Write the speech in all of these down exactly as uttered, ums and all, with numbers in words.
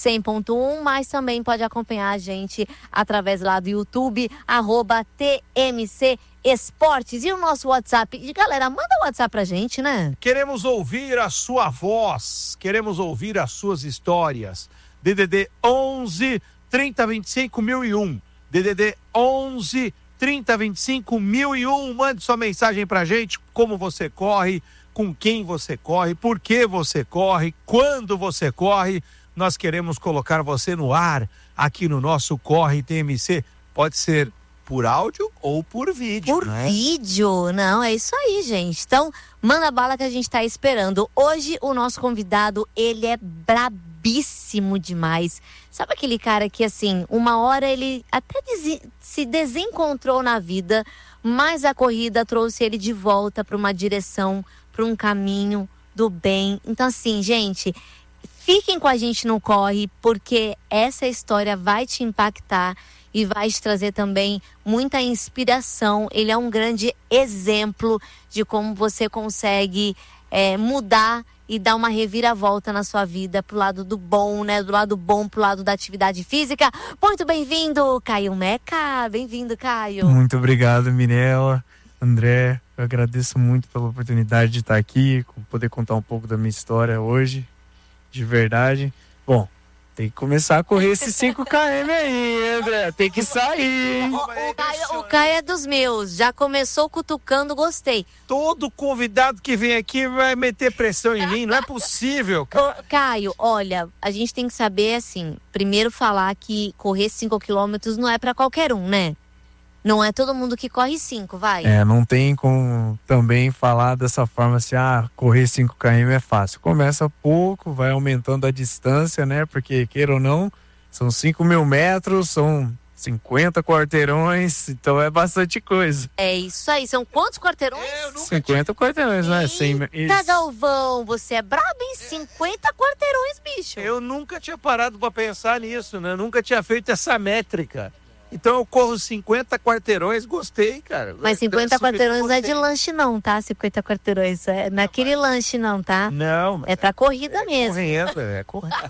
cem ponto um, mas também pode acompanhar a gente através lá do YouTube, arroba T M C Esportes. E o nosso WhatsApp. E galera, manda o WhatsApp pra gente, né? Queremos ouvir a sua voz, queremos ouvir as suas histórias. D D D onze, trinta, vinte e cinco, mil e um. D D D onze, trinta, vinte e cinco, mil e um. Mande sua mensagem pra gente, como você corre, com quem você corre, por que você corre, quando você corre. Nós queremos colocar você no ar aqui no nosso Corre T M C. Pode ser por áudio ou por vídeo. Por né? vídeo, não, é isso aí, gente. Então, manda bala que a gente tá esperando. Hoje, o nosso convidado, ele é brabíssimo demais. Sabe aquele cara que, assim, uma hora ele até des- se desencontrou na vida, mas a corrida trouxe ele de volta para uma direção, para um caminho do bem. Então, assim, gente, fiquem com a gente no Corre, porque essa história vai te impactar e vai te trazer também muita inspiração. Ele é um grande exemplo de como você consegue é, mudar e dar uma reviravolta na sua vida pro lado do bom, né? Do lado bom, pro lado da atividade física. Muito bem-vindo, Caio Meca. Bem-vindo, Caio. Muito obrigado, Mirella, André. Eu agradeço muito pela oportunidade de estar aqui, poder contar um pouco da minha história hoje, de verdade. Bom, tem que começar a correr esses cinco quilômetros aí, André. Tem que sair, hein? O, o, Caio, o Caio é dos meus. Já começou cutucando, gostei. Todo convidado que vem aqui vai meter pressão em mim, não é possível, cara. Ô, Caio, olha, a gente tem que saber, assim, primeiro falar que correr cinco quilômetros não é pra qualquer um, né? Não é todo mundo que corre cinco, vai. É, não tem como também falar dessa forma assim, ah, correr cinco quilômetros é fácil. Começa pouco, vai aumentando a distância, né? Porque, queira ou não, são cinco mil metros, são cinquenta quarteirões, então é bastante coisa. É isso aí, são quantos quarteirões? É, eu nunca cinquenta quarteirões, né? cem... Eita, Galvão, você é brabo em cinquenta quarteirões, bicho. Eu nunca tinha parado pra pensar nisso, né? Eu nunca tinha feito essa métrica. Então eu corro cinquenta quarteirões, gostei, cara. Mas cinquenta quarteirões não é de Gostei. lanche não, tá? cinquenta quarteirões, é naquele lanche não, tá? Não, mas É pra corrida mesmo. correndo, é correndo.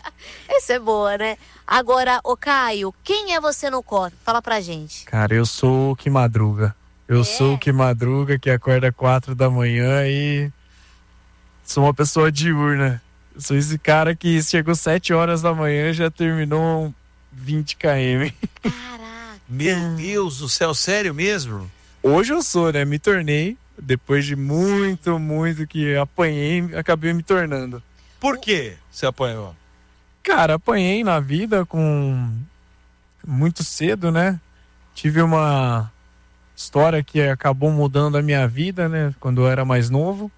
Essa é boa, né? Agora, ô Caio, quem é você no corre? Fala pra gente. Cara, eu sou o que madruga. Eu É? sou o que madruga, que acorda quatro da manhã e sou uma pessoa diurna. Eu sou esse cara que chegou sete horas da manhã e já terminou vinte quilômetros. Caraca. Meu Deus do céu, sério mesmo? Hoje eu sou, né? Me tornei, depois de muito, muito que apanhei, acabei me tornando. Por que você apanhou? Cara, apanhei na vida com muito cedo, né? Tive uma história que acabou mudando a minha vida, né? Quando eu era mais novo.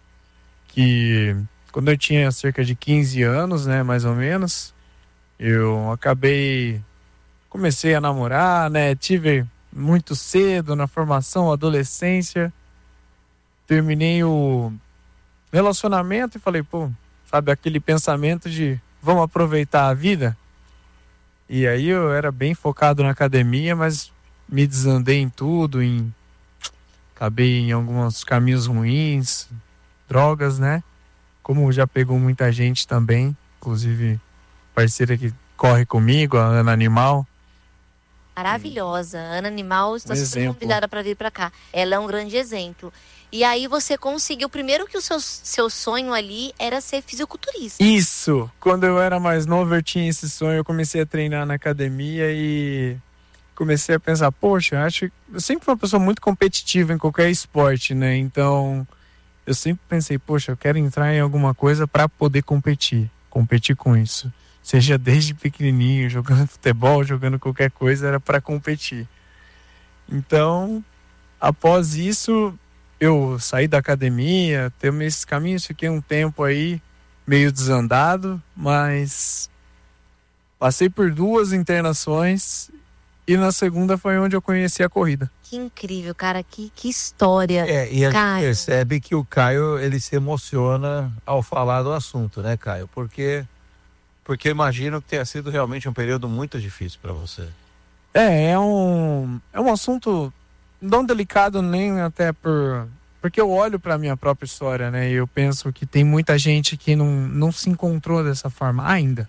Que quando eu tinha cerca de quinze anos, né? Mais ou menos. Eu acabei... Comecei a namorar, né? Tive muito cedo na formação, adolescência. Terminei o relacionamento e falei, pô, sabe aquele pensamento de vamos aproveitar a vida? E aí eu era bem focado na academia, mas me desandei em tudo, em... acabei em alguns caminhos ruins, drogas, né? Como já pegou muita gente também, inclusive parceira que corre comigo, a Ana Animal. Maravilhosa. Ana Animal está Um super exemplo. convidada para vir para cá. Ela é um grande exemplo. E aí você conseguiu, primeiro que o seu, seu sonho ali era ser fisiculturista. Isso! Quando eu era mais novo eu tinha esse sonho, eu comecei a treinar na academia e comecei a pensar, poxa, acho eu sempre fui uma pessoa muito competitiva em qualquer esporte, né? Então eu sempre pensei, poxa, eu quero entrar em alguma coisa para poder competir, competir com isso. Seja desde pequenininho, jogando futebol, jogando qualquer coisa, era para competir. Então, após isso, eu saí da academia, teve esses caminhos, fiquei um tempo aí meio desandado, mas passei por duas internações e na segunda foi onde eu conheci a corrida. Que incrível, cara. Que, que história. É, e a gente Caio. percebe que o Caio, ele se emociona ao falar do assunto, né, Caio? Porque, porque eu imagino que tenha sido realmente um período muito difícil para você. É, é um, é um assunto não delicado nem até por... Porque eu olho para a minha própria história, né? E eu penso que tem muita gente que não, não se encontrou dessa forma ainda.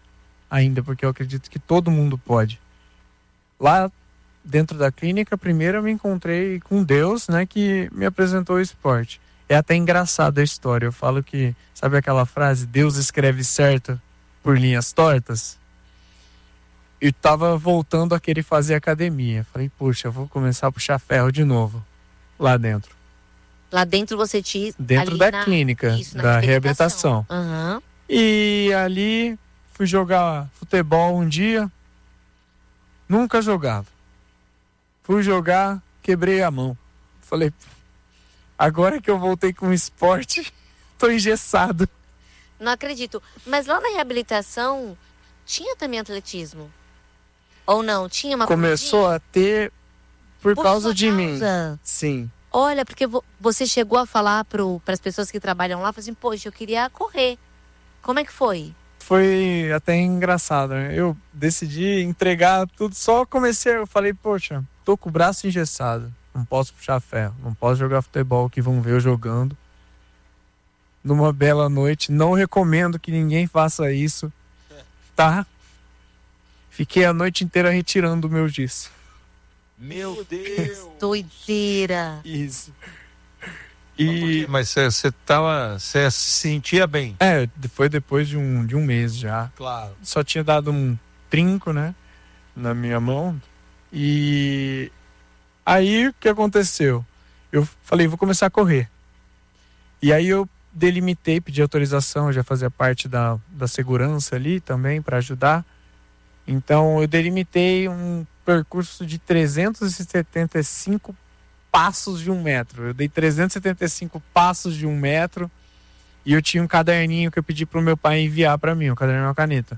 ainda, porque eu acredito que todo mundo pode. Lá dentro da clínica, primeiro eu me encontrei com Deus, né, que me apresentou o esporte. É até engraçado a história. Eu falo que, sabe aquela frase, Deus escreve certo por linhas tortas? Eu tava voltando a querer fazer academia. Falei, puxa, eu vou começar a puxar ferro de novo, lá dentro. Lá dentro você te... Dentro da na, clínica, isso, da reabilitação. Uhum. E ali fui jogar futebol um dia, nunca jogava. Fui jogar, quebrei a mão. Falei, agora que eu voltei com o esporte, tô engessado. Não acredito. Mas lá na reabilitação, tinha também atletismo? Ou não? Tinha uma Começou corridinha? a ter por, Por causa sua de mim. causa? Sim. Olha, porque vo- você chegou a falar para as pessoas que trabalham lá, falou assim, poxa, eu queria correr. Como é que foi? Foi até engraçado, né? Eu decidi entregar tudo, só comecei, eu falei, poxa, tô com o braço engessado, não posso puxar ferro, não posso jogar futebol, que vão ver eu jogando. Numa bela noite, não recomendo que ninguém faça isso, tá? Fiquei a noite inteira retirando o meu giz. Meu Deus! Doideira. Isso. E Mas você tava. Você se sentia bem? é, foi depois de um, de um mês já. Claro. Só tinha dado um trinco, né, na minha mão. E aí o que aconteceu? Eu falei, vou começar a correr. E aí eu delimitei, pedi autorização, eu já fazia parte da, da segurança ali também para ajudar. Então eu delimitei um percurso de trezentos e setenta e cinco passos de um metro. Eu dei trezentos e setenta e cinco passos de um metro e eu tinha um caderninho que eu pedi pro meu pai enviar para mim, um caderno e uma caneta.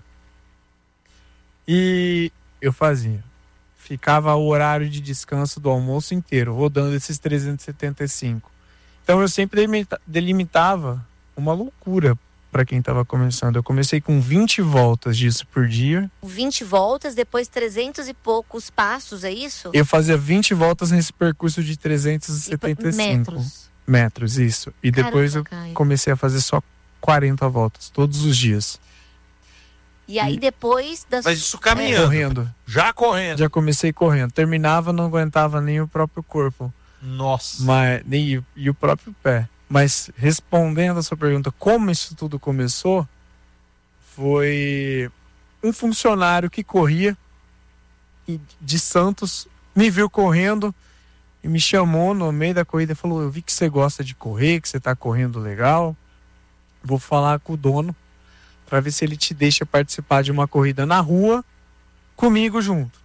E eu fazia. Ficava o horário de descanso do almoço inteiro, rodando esses trezentos e setenta e cinco. Então eu sempre delimita- delimitava uma loucura para quem estava começando. Eu comecei com vinte voltas disso por dia. vinte voltas, depois trezentos e poucos passos, é isso? Eu fazia vinte voltas nesse percurso de trezentos e setenta e cinco Metros. metros, isso. E depois Caramba, eu Caio. comecei a fazer só quarenta voltas, todos os dias. E aí depois das... Mas isso caminhando. Correndo. Já correndo. Já comecei correndo. Terminava, não aguentava nem o próprio corpo. Nossa. Mas, nem, e o próprio pé. Mas respondendo a sua pergunta, como isso tudo começou, foi um funcionário que corria e- de Santos, me viu correndo e me chamou no meio da corrida e falou, eu vi que você gosta de correr, que você tá correndo legal, vou falar com o dono para ver se ele te deixa participar de uma corrida na rua comigo junto.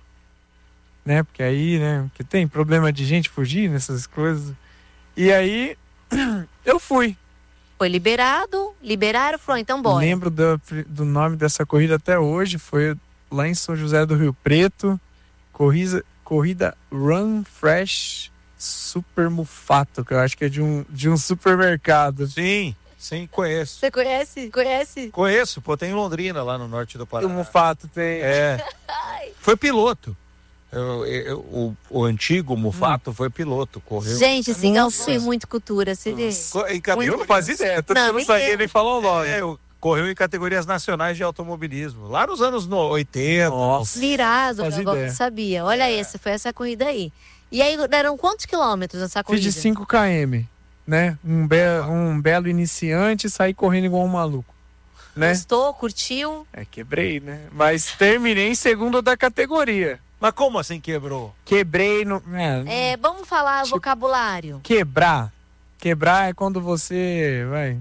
Né? Porque aí, né, porque tem problema de gente fugir nessas coisas. E aí eu fui. Foi liberado, liberaram, falou, então bora. Lembro do, do nome dessa corrida até hoje. Foi lá em São José do Rio Preto. Corrida, corrida Run Fresh Super Mufato, que eu acho que é de um, de um supermercado. Sim, sim, conheço. Você conhece? Conhece? Conheço, pô, tem em Londrina, lá no norte do O Paraná. Mufato tem. É. Foi piloto. Eu- eu- o, o antigo Mufato foi piloto, correu. Gente, esse Nossa. Galçu é muito cultura, você vê? Co- em Eu categorias- não fazia ideia, tanto Não, que eu não nem sabia eu. nem falar o nome. É, eu- correu em categorias nacionais de automobilismo. Lá nos anos no- oitenta. Nossa. Virado, Fazia agora ideia. não sabia. Olha essa, foi essa corrida aí. E aí deram quantos quilômetros essa Fiz corrida? de cinco quilômetros, né? Um, be um belo iniciante e saí correndo igual um maluco, né? Gostou, curtiu? É, quebrei, né? Mas terminei em segundo da categoria. Mas como assim quebrou? Quebrei no... É, É, vamos falar Tipo- vocabulário. Quebrar. Quebrar é quando você vai...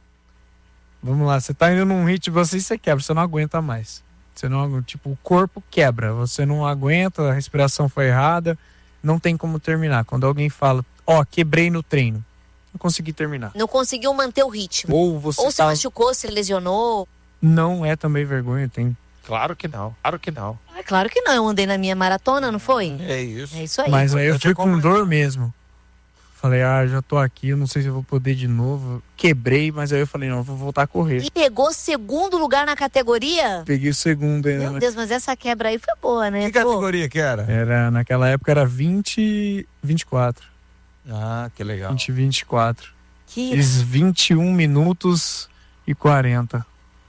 Vamos lá, você tá indo num ritmo, você, você quebra, você não aguenta mais. Você não agu- tipo, o corpo quebra, você não aguenta, a respiração foi errada, não tem como terminar. Quando alguém fala, ó, quebrei no treino, não consegui terminar. Não conseguiu manter o ritmo. Ou você Ou se tá... machucou, se lesionou. Não é também vergonha, tem... Claro que não, claro que não. É claro que não, eu andei na minha maratona, não foi? É isso. É isso aí. Mas aí eu importante fui é com completar. dor mesmo. Falei, ah, já tô aqui, eu não sei se eu vou poder de novo. Quebrei, mas aí eu falei, não, eu vou voltar a correr. E pegou segundo lugar na categoria? Peguei o segundo ainda. Meu Deus, mas essa quebra aí foi boa, né? Que Pô, categoria que era? Era, naquela época era vinte, vinte e quatro. Ah, que legal. vinte, vinte e quatro. que... Fiz vinte e um minutos e quarenta.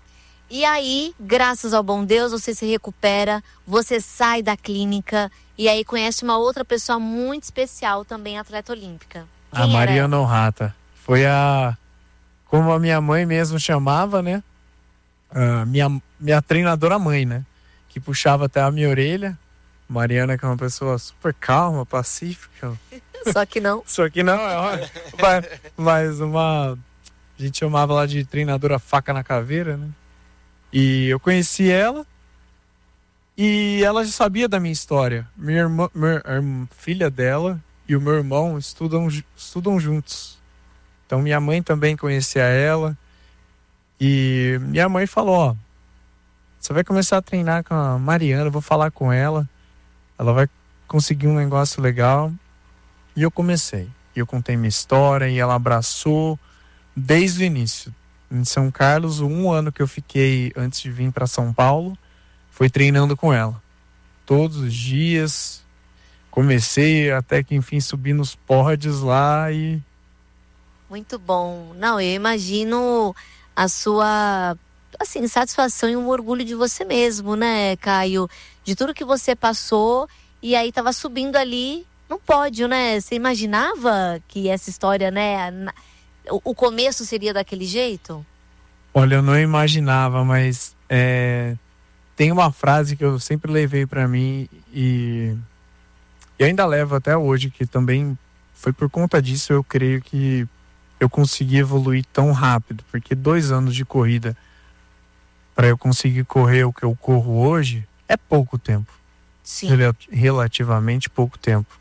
E aí, graças ao bom Deus, você se recupera, você sai da clínica e aí conhece uma outra pessoa muito especial, também atleta olímpica. Quem a era Mariana ela? Honrata. Foi a... Como a minha mãe mesmo chamava, né? A minha, minha treinadora mãe, né? Que puxava até a minha orelha. Mariana, que é uma pessoa super calma, pacífica. Só que não. Só que não, é uma, mas, mas uma... A gente chamava lá de treinadora faca na caveira, né? E eu conheci ela e ela já sabia da minha história. Minha irmã, minha, a filha dela e o meu irmão estudam, estudam juntos. Então minha mãe também conhecia ela. E minha mãe falou, ó, você vai começar a treinar com a Mariana, eu vou falar com ela. Ela vai conseguir um negócio legal. E eu comecei. E eu contei minha história e ela abraçou desde o início. Em São Carlos, um ano que eu fiquei antes de vir para São Paulo, foi treinando com ela. Todos os dias. Comecei até que enfim subi nos pódios lá e... Muito bom. Não, eu imagino a sua, assim, satisfação e um orgulho de você mesmo, né, Caio? De tudo que você passou e aí tava subindo ali no pódio, né? Você imaginava que essa história, né, o, o começo seria daquele jeito? Olha, eu não imaginava, mas é, tem uma frase que eu sempre levei para mim e, e ainda levo até hoje, que também foi por conta disso, eu creio que eu consegui evoluir tão rápido, porque dois anos de corrida para eu conseguir correr o que eu corro hoje é pouco tempo. Sim. Rel- relativamente pouco tempo.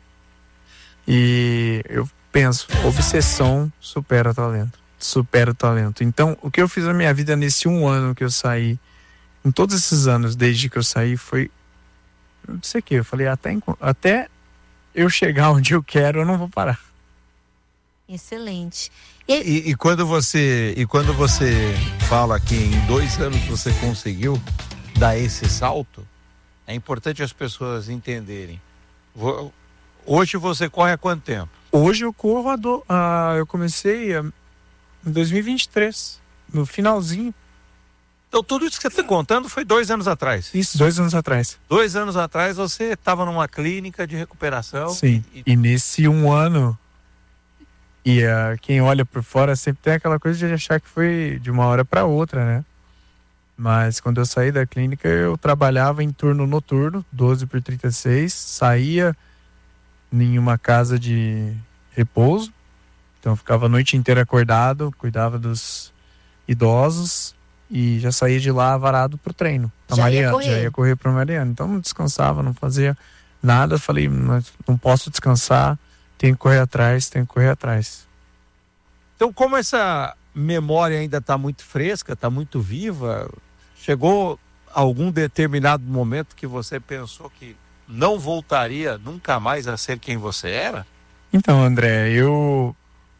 E eu penso, obsessão supera talento. Supera o talento. Então, o que eu fiz na minha vida nesse um ano que eu saí, em todos esses anos desde que eu saí, foi, eu não sei o que, eu falei, até, até eu chegar onde eu quero, eu não vou parar. Excelente. E, e, e quando você e quando você fala que em dois anos você conseguiu dar esse salto, é importante as pessoas entenderem. Hoje você corre há quanto tempo? Hoje eu corro a do, a, eu comecei a, em dois mil e vinte e três, no finalzinho. Então tudo isso que você está contando foi dois anos atrás. Isso, dois anos atrás. Dois anos atrás você estava numa clínica de recuperação. Sim. E, e nesse um ano, e uh, quem olha por fora sempre tem aquela coisa de achar que foi de uma hora para outra, né? Mas quando eu saí da clínica, eu trabalhava em turno noturno, doze por trinta e seis, saía em uma casa de repouso, então eu ficava a noite inteira acordado, cuidava dos idosos e já saía de lá varado pro treino. A Já ia Mariana, correr. já ia correr pra Mariana. Então não descansava, não fazia nada. Falei, mas não posso descansar, tenho que correr atrás, tenho que correr atrás. Então, como essa memória ainda está muito fresca, está muito viva, chegou algum determinado momento que você pensou que não voltaria nunca mais a ser quem você era? Então, André, eu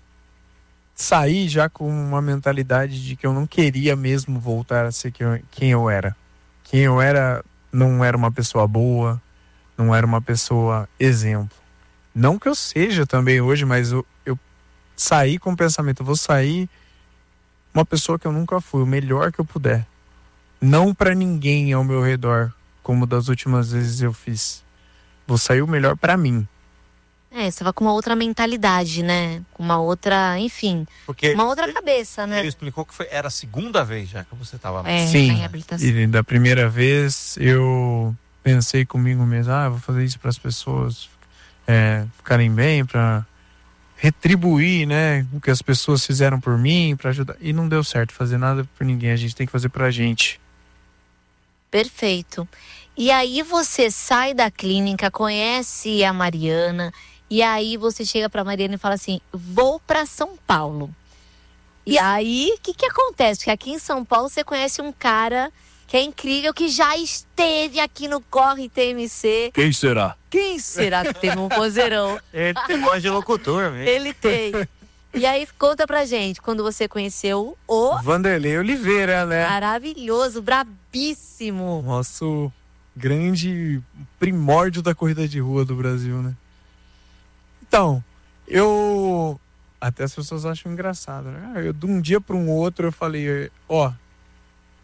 saí já com uma mentalidade de que eu não queria mesmo voltar a ser quem eu, quem eu era. Quem eu era não era uma pessoa boa, não era uma pessoa exemplo. Não que eu seja também hoje, mas eu, eu saí com o pensamento, eu vou sair uma pessoa que eu nunca fui, o melhor que eu puder. Não para ninguém ao meu redor, como das últimas vezes eu fiz. Vou sair o melhor para mim. É, você vai com uma outra mentalidade, né? Com uma outra, enfim, Porque uma outra ele, cabeça, né? ele explicou que foi, era a segunda vez já que você estava lá. É, Sim, na reabilitação. e da primeira vez eu pensei comigo mesmo, ah, vou fazer isso para as pessoas é, ficarem bem, para retribuir, né, o que as pessoas fizeram por mim, para ajudar. E não deu certo fazer nada por ninguém, a gente tem que fazer pra gente. Perfeito. E aí você sai da clínica, conhece a Mariana, e aí você chega pra Mariana e fala assim, vou pra São Paulo. E aí, o que que acontece? Porque aqui em São Paulo você conhece um cara que é incrível, que já esteve aqui no Corre T M C. Quem será? Quem será que teve um vozeirão? Ele tem voz de locutor mesmo. Ele tem. E aí, conta pra gente, quando você conheceu o Vanderlei Oliveira, né? maravilhoso, brabíssimo. Nosso grande primórdio da corrida de rua do Brasil, né? Então, eu... Até as pessoas acham engraçado, né? Eu, de um dia para um outro, eu falei, ó,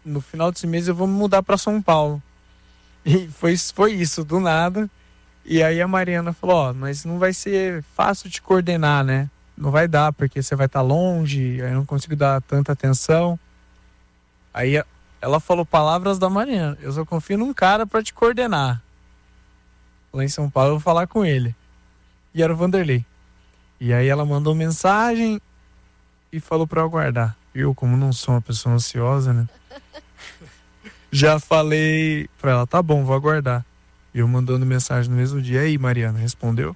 no final desse mês eu vou me mudar para São Paulo. E foi, foi isso, do nada. E aí a Mariana falou, ó, mas não vai ser fácil te coordenar, né? Não vai dar, porque você vai estar longe, aí eu não consigo dar tanta atenção. Aí ela falou palavras da Mariana, eu só confio num cara para te coordenar. Lá em São Paulo eu vou falar com ele. E era o Vanderlei. E aí ela mandou mensagem e falou para eu aguardar. Eu, como não sou uma pessoa ansiosa, né? Já falei pra ela, tá bom, vou aguardar. E eu mandando mensagem no mesmo dia. E aí, Mariana, respondeu?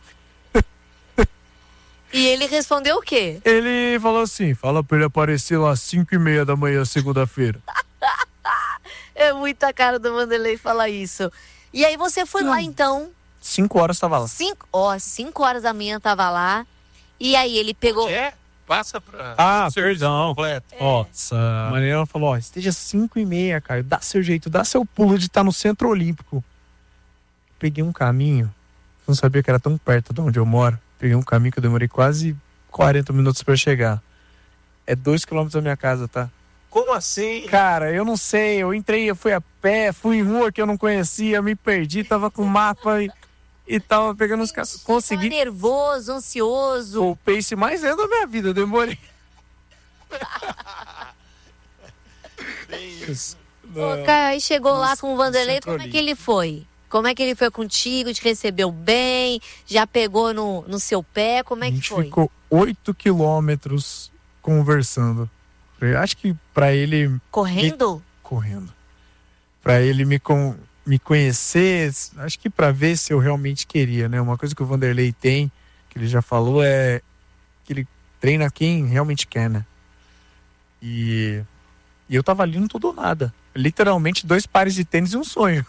E ele respondeu o quê? Ele falou assim, fala pra ele aparecer lá às cinco e meia da manhã, segunda-feira. É muita cara do Vanderlei falar isso. E aí você foi Não. lá então. Cinco horas tava lá. Cinco, ó, cinco horas da manhã tava lá. E aí ele pegou. É, passa pra... Ah, serviço perdão. completo. Nossa. A Mariana falou, ó, esteja cinco e meia, Caio. Dá seu jeito, dá seu pulo de estar no Centro Olímpico. Peguei um caminho. Não sabia que era tão perto de onde eu moro. Peguei um caminho que eu demorei quase quarenta minutos pra chegar. É dois quilômetros da minha casa, tá? Como assim? Cara, eu não sei. Eu entrei, eu fui a pé, fui em rua que eu não conhecia, me perdi, tava com mapa e, e tava pegando os caras. Consegui. Tava nervoso, ansioso. O pace mais lento da minha vida, eu demorei. Isso. Ô, Caio, aí chegou lá Nossa, com o Vanderlei, Centro como é que ele foi? Como é que ele foi contigo? Te recebeu bem? Já pegou no, no seu pé? Como é A que gente foi? ficou oito quilômetros conversando. Eu acho que pra ele Correndo? correndo. Pra ele me, com, me conhecer, acho que pra ver se eu realmente queria, né? Uma coisa que o Vanderlei tem, que ele já falou, é que ele treina quem realmente quer, né? E, e eu tava ali no tudo ou nada. Literalmente dois pares de tênis e um sonho.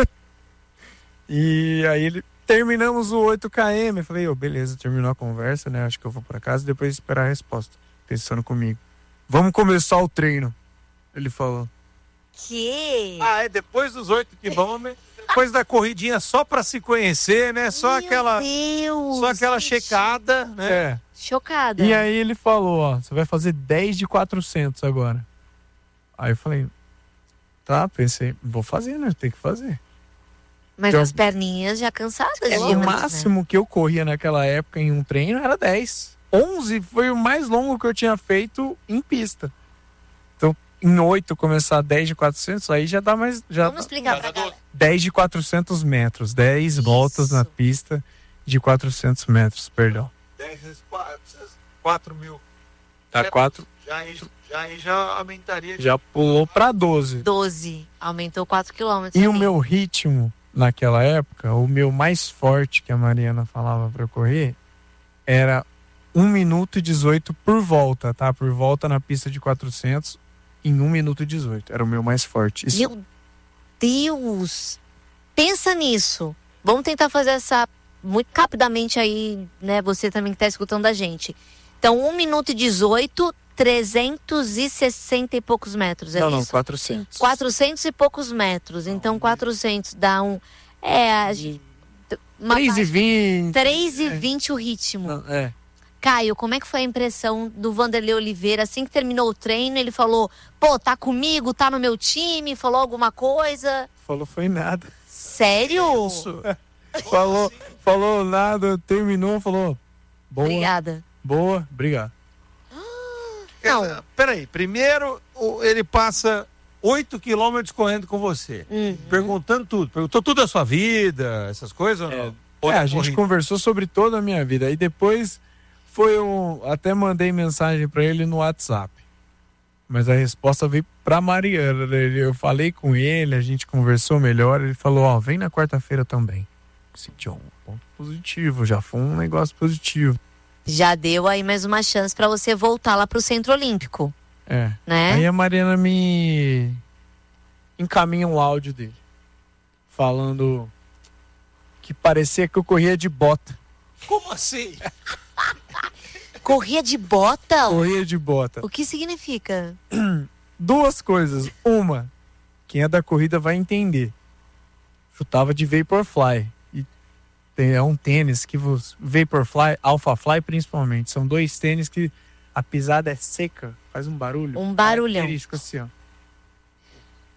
E aí ele terminamos o oito quilômetros. Eu falei, ô, oh, beleza, terminou a conversa, né? Acho que eu vou pra casa e depois esperar a resposta. Pensando comigo. Vamos começar o treino. Ele falou. Que? Ah, é depois dos oito quilômetros, depois da corridinha só pra se conhecer, né? Só Meu aquela, Deus, só aquela gente. checada, né? É. Chocada. E aí ele falou, ó, você vai fazer dez de quatrocentos agora. Aí eu falei, tá, pensei, vou fazer, né? Tem que fazer. Mas Eu- as perninhas já cansadas É, de o antes, máximo que eu corria naquela época em um treino era dez. onze foi o mais longo que eu tinha feito em pista. Então, em oito começar dez de quatrocentos, aí já dá mais... né? Já Vamos dá explicar pra galera. dez de quatrocentos metros. dez Isso. voltas na pista de quatrocentos metros, perdão. dez vezes quatro mil. Tá Já- quatro, Já, aí- já, aí já aumentaria. de- já pulou pra doze. doze. Aumentou quatro quilômetros. E o ali. meu ritmo naquela época, o meu mais forte que a Mariana falava pra eu correr, era um minuto e dezoito por volta, tá? Por volta na pista de quatrocentos, em um minuto e dezoito. Era o meu mais forte. Isso, Meu Deus! Pensa nisso. Vamos tentar fazer essa muito rapidamente aí, né? Você também que tá escutando a gente. Então, um minuto e dezoito, trezentos e sessenta e poucos metros, é não, não, isso? quatrocentos. quatrocentos e poucos metros. Então, quatrocentos dá um... É, a gente... uma três e vinte. três e vinte o ritmo. Não, é. Caio, como é que foi a impressão do Vanderlei Oliveira? Assim que terminou o treino, ele falou, pô, tá comigo, tá no meu time, falou alguma coisa? Falou foi nada. Sério? Isso. Falou, falou nada, terminou, falou boa, Obrigada. boa, obrigado. Não. Essa- Peraí, primeiro o- ele passa oito quilômetros correndo com você. Hum. Perguntando tudo. Perguntou tudo da sua vida, essas coisas ou não? Ou É, da a gente corrida? conversou sobre toda a minha vida. E depois foi um. Até mandei mensagem pra ele no WhatsApp. Mas a resposta veio pra Mariana. Né? Eu falei com ele, a gente conversou melhor. Ele falou: Ó, vem na quarta-feira também. Senti um ponto positivo, já foi um negócio positivo. Já deu aí mais uma chance pra você voltar lá pro Centro Olímpico, É. né? Aí a Mariana me encaminha um áudio dele. Falando que parecia que eu corria de bota. Como assim? Corria de bota? Corria de bota. O que significa? Duas coisas. Uma, quem é da corrida vai entender. Chutava de Vaporfly. E tem, é um tênis que você... Vaporfly, Alphafly principalmente. São dois tênis que a pisada é seca, faz um barulho. Um barulhão. característico assim, ó.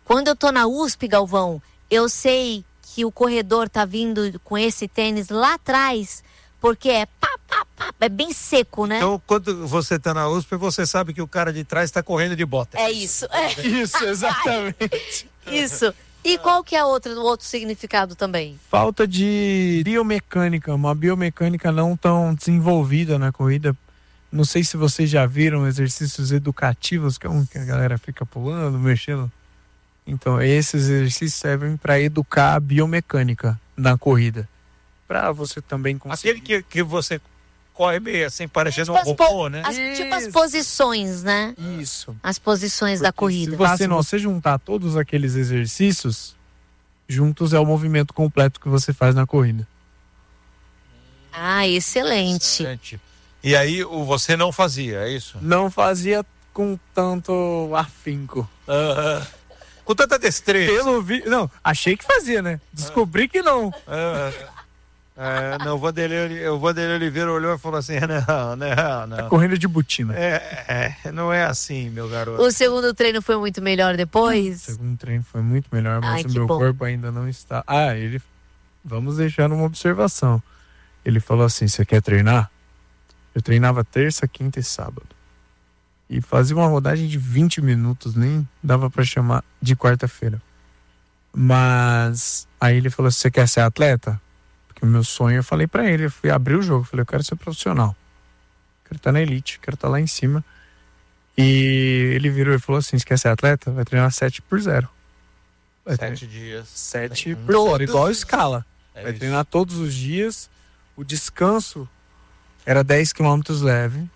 Quando eu tô na U S P, Galvão, eu sei que o corredor tá vindo com esse tênis lá atrás, porque é pá, pá, pá, é bem seco, né? Então, quando você tá na U S P, você sabe que o cara de trás tá correndo de bota. É isso. É. Isso, exatamente. Isso. E qual que é outro, o outro significado também? Falta de biomecânica, uma biomecânica não tão desenvolvida na corrida. Não sei se vocês já viram exercícios educativos, que é um que a galera fica pulando, mexendo. Então, esses exercícios servem para educar a biomecânica na corrida. Para você também conseguir. Aquele que, que você corre meio assim, parecendo Tipo um as po- robô, né? As, tipo as Isso. posições, né? Isso. As posições da Porque corrida. Se você, não, você juntar todos aqueles exercícios, juntos é o movimento completo que você faz na corrida. Ah, excelente. Excelente. E aí, o você não fazia, é isso? Não fazia com tanto afinco. Aham. Com tanta destreza. Pelo vi... Não, achei que fazia, né? Descobri que não. Ah, é, não, o Vanderlei, o Vanderlei Oliveira olhou e falou assim, não, não, não. Correndo de botina. É, é, não é assim, meu garoto. O segundo treino foi muito melhor O depois? segundo treino foi muito melhor, mas Ai, o que meu bom. corpo ainda não está... Ah, ele... Vamos deixar uma observação. Ele falou assim, você quer treinar? Eu treinava terça, quinta e sábado. E fazia uma rodagem de vinte minutos, nem dava pra chamar de quarta-feira. Mas aí ele falou, você quer ser atleta? Porque o meu sonho, eu falei pra ele, eu fui abrir o jogo, eu falei, eu quero ser profissional. Quero estar na elite, quero estar lá em cima. E ele virou e falou assim, você quer ser atleta? Vai treinar sete por zero. Vai Sete dias. Sete Hum. por zero, igual a escala. É Vai isso. treinar todos os dias. O descanso era dez quilômetros leve.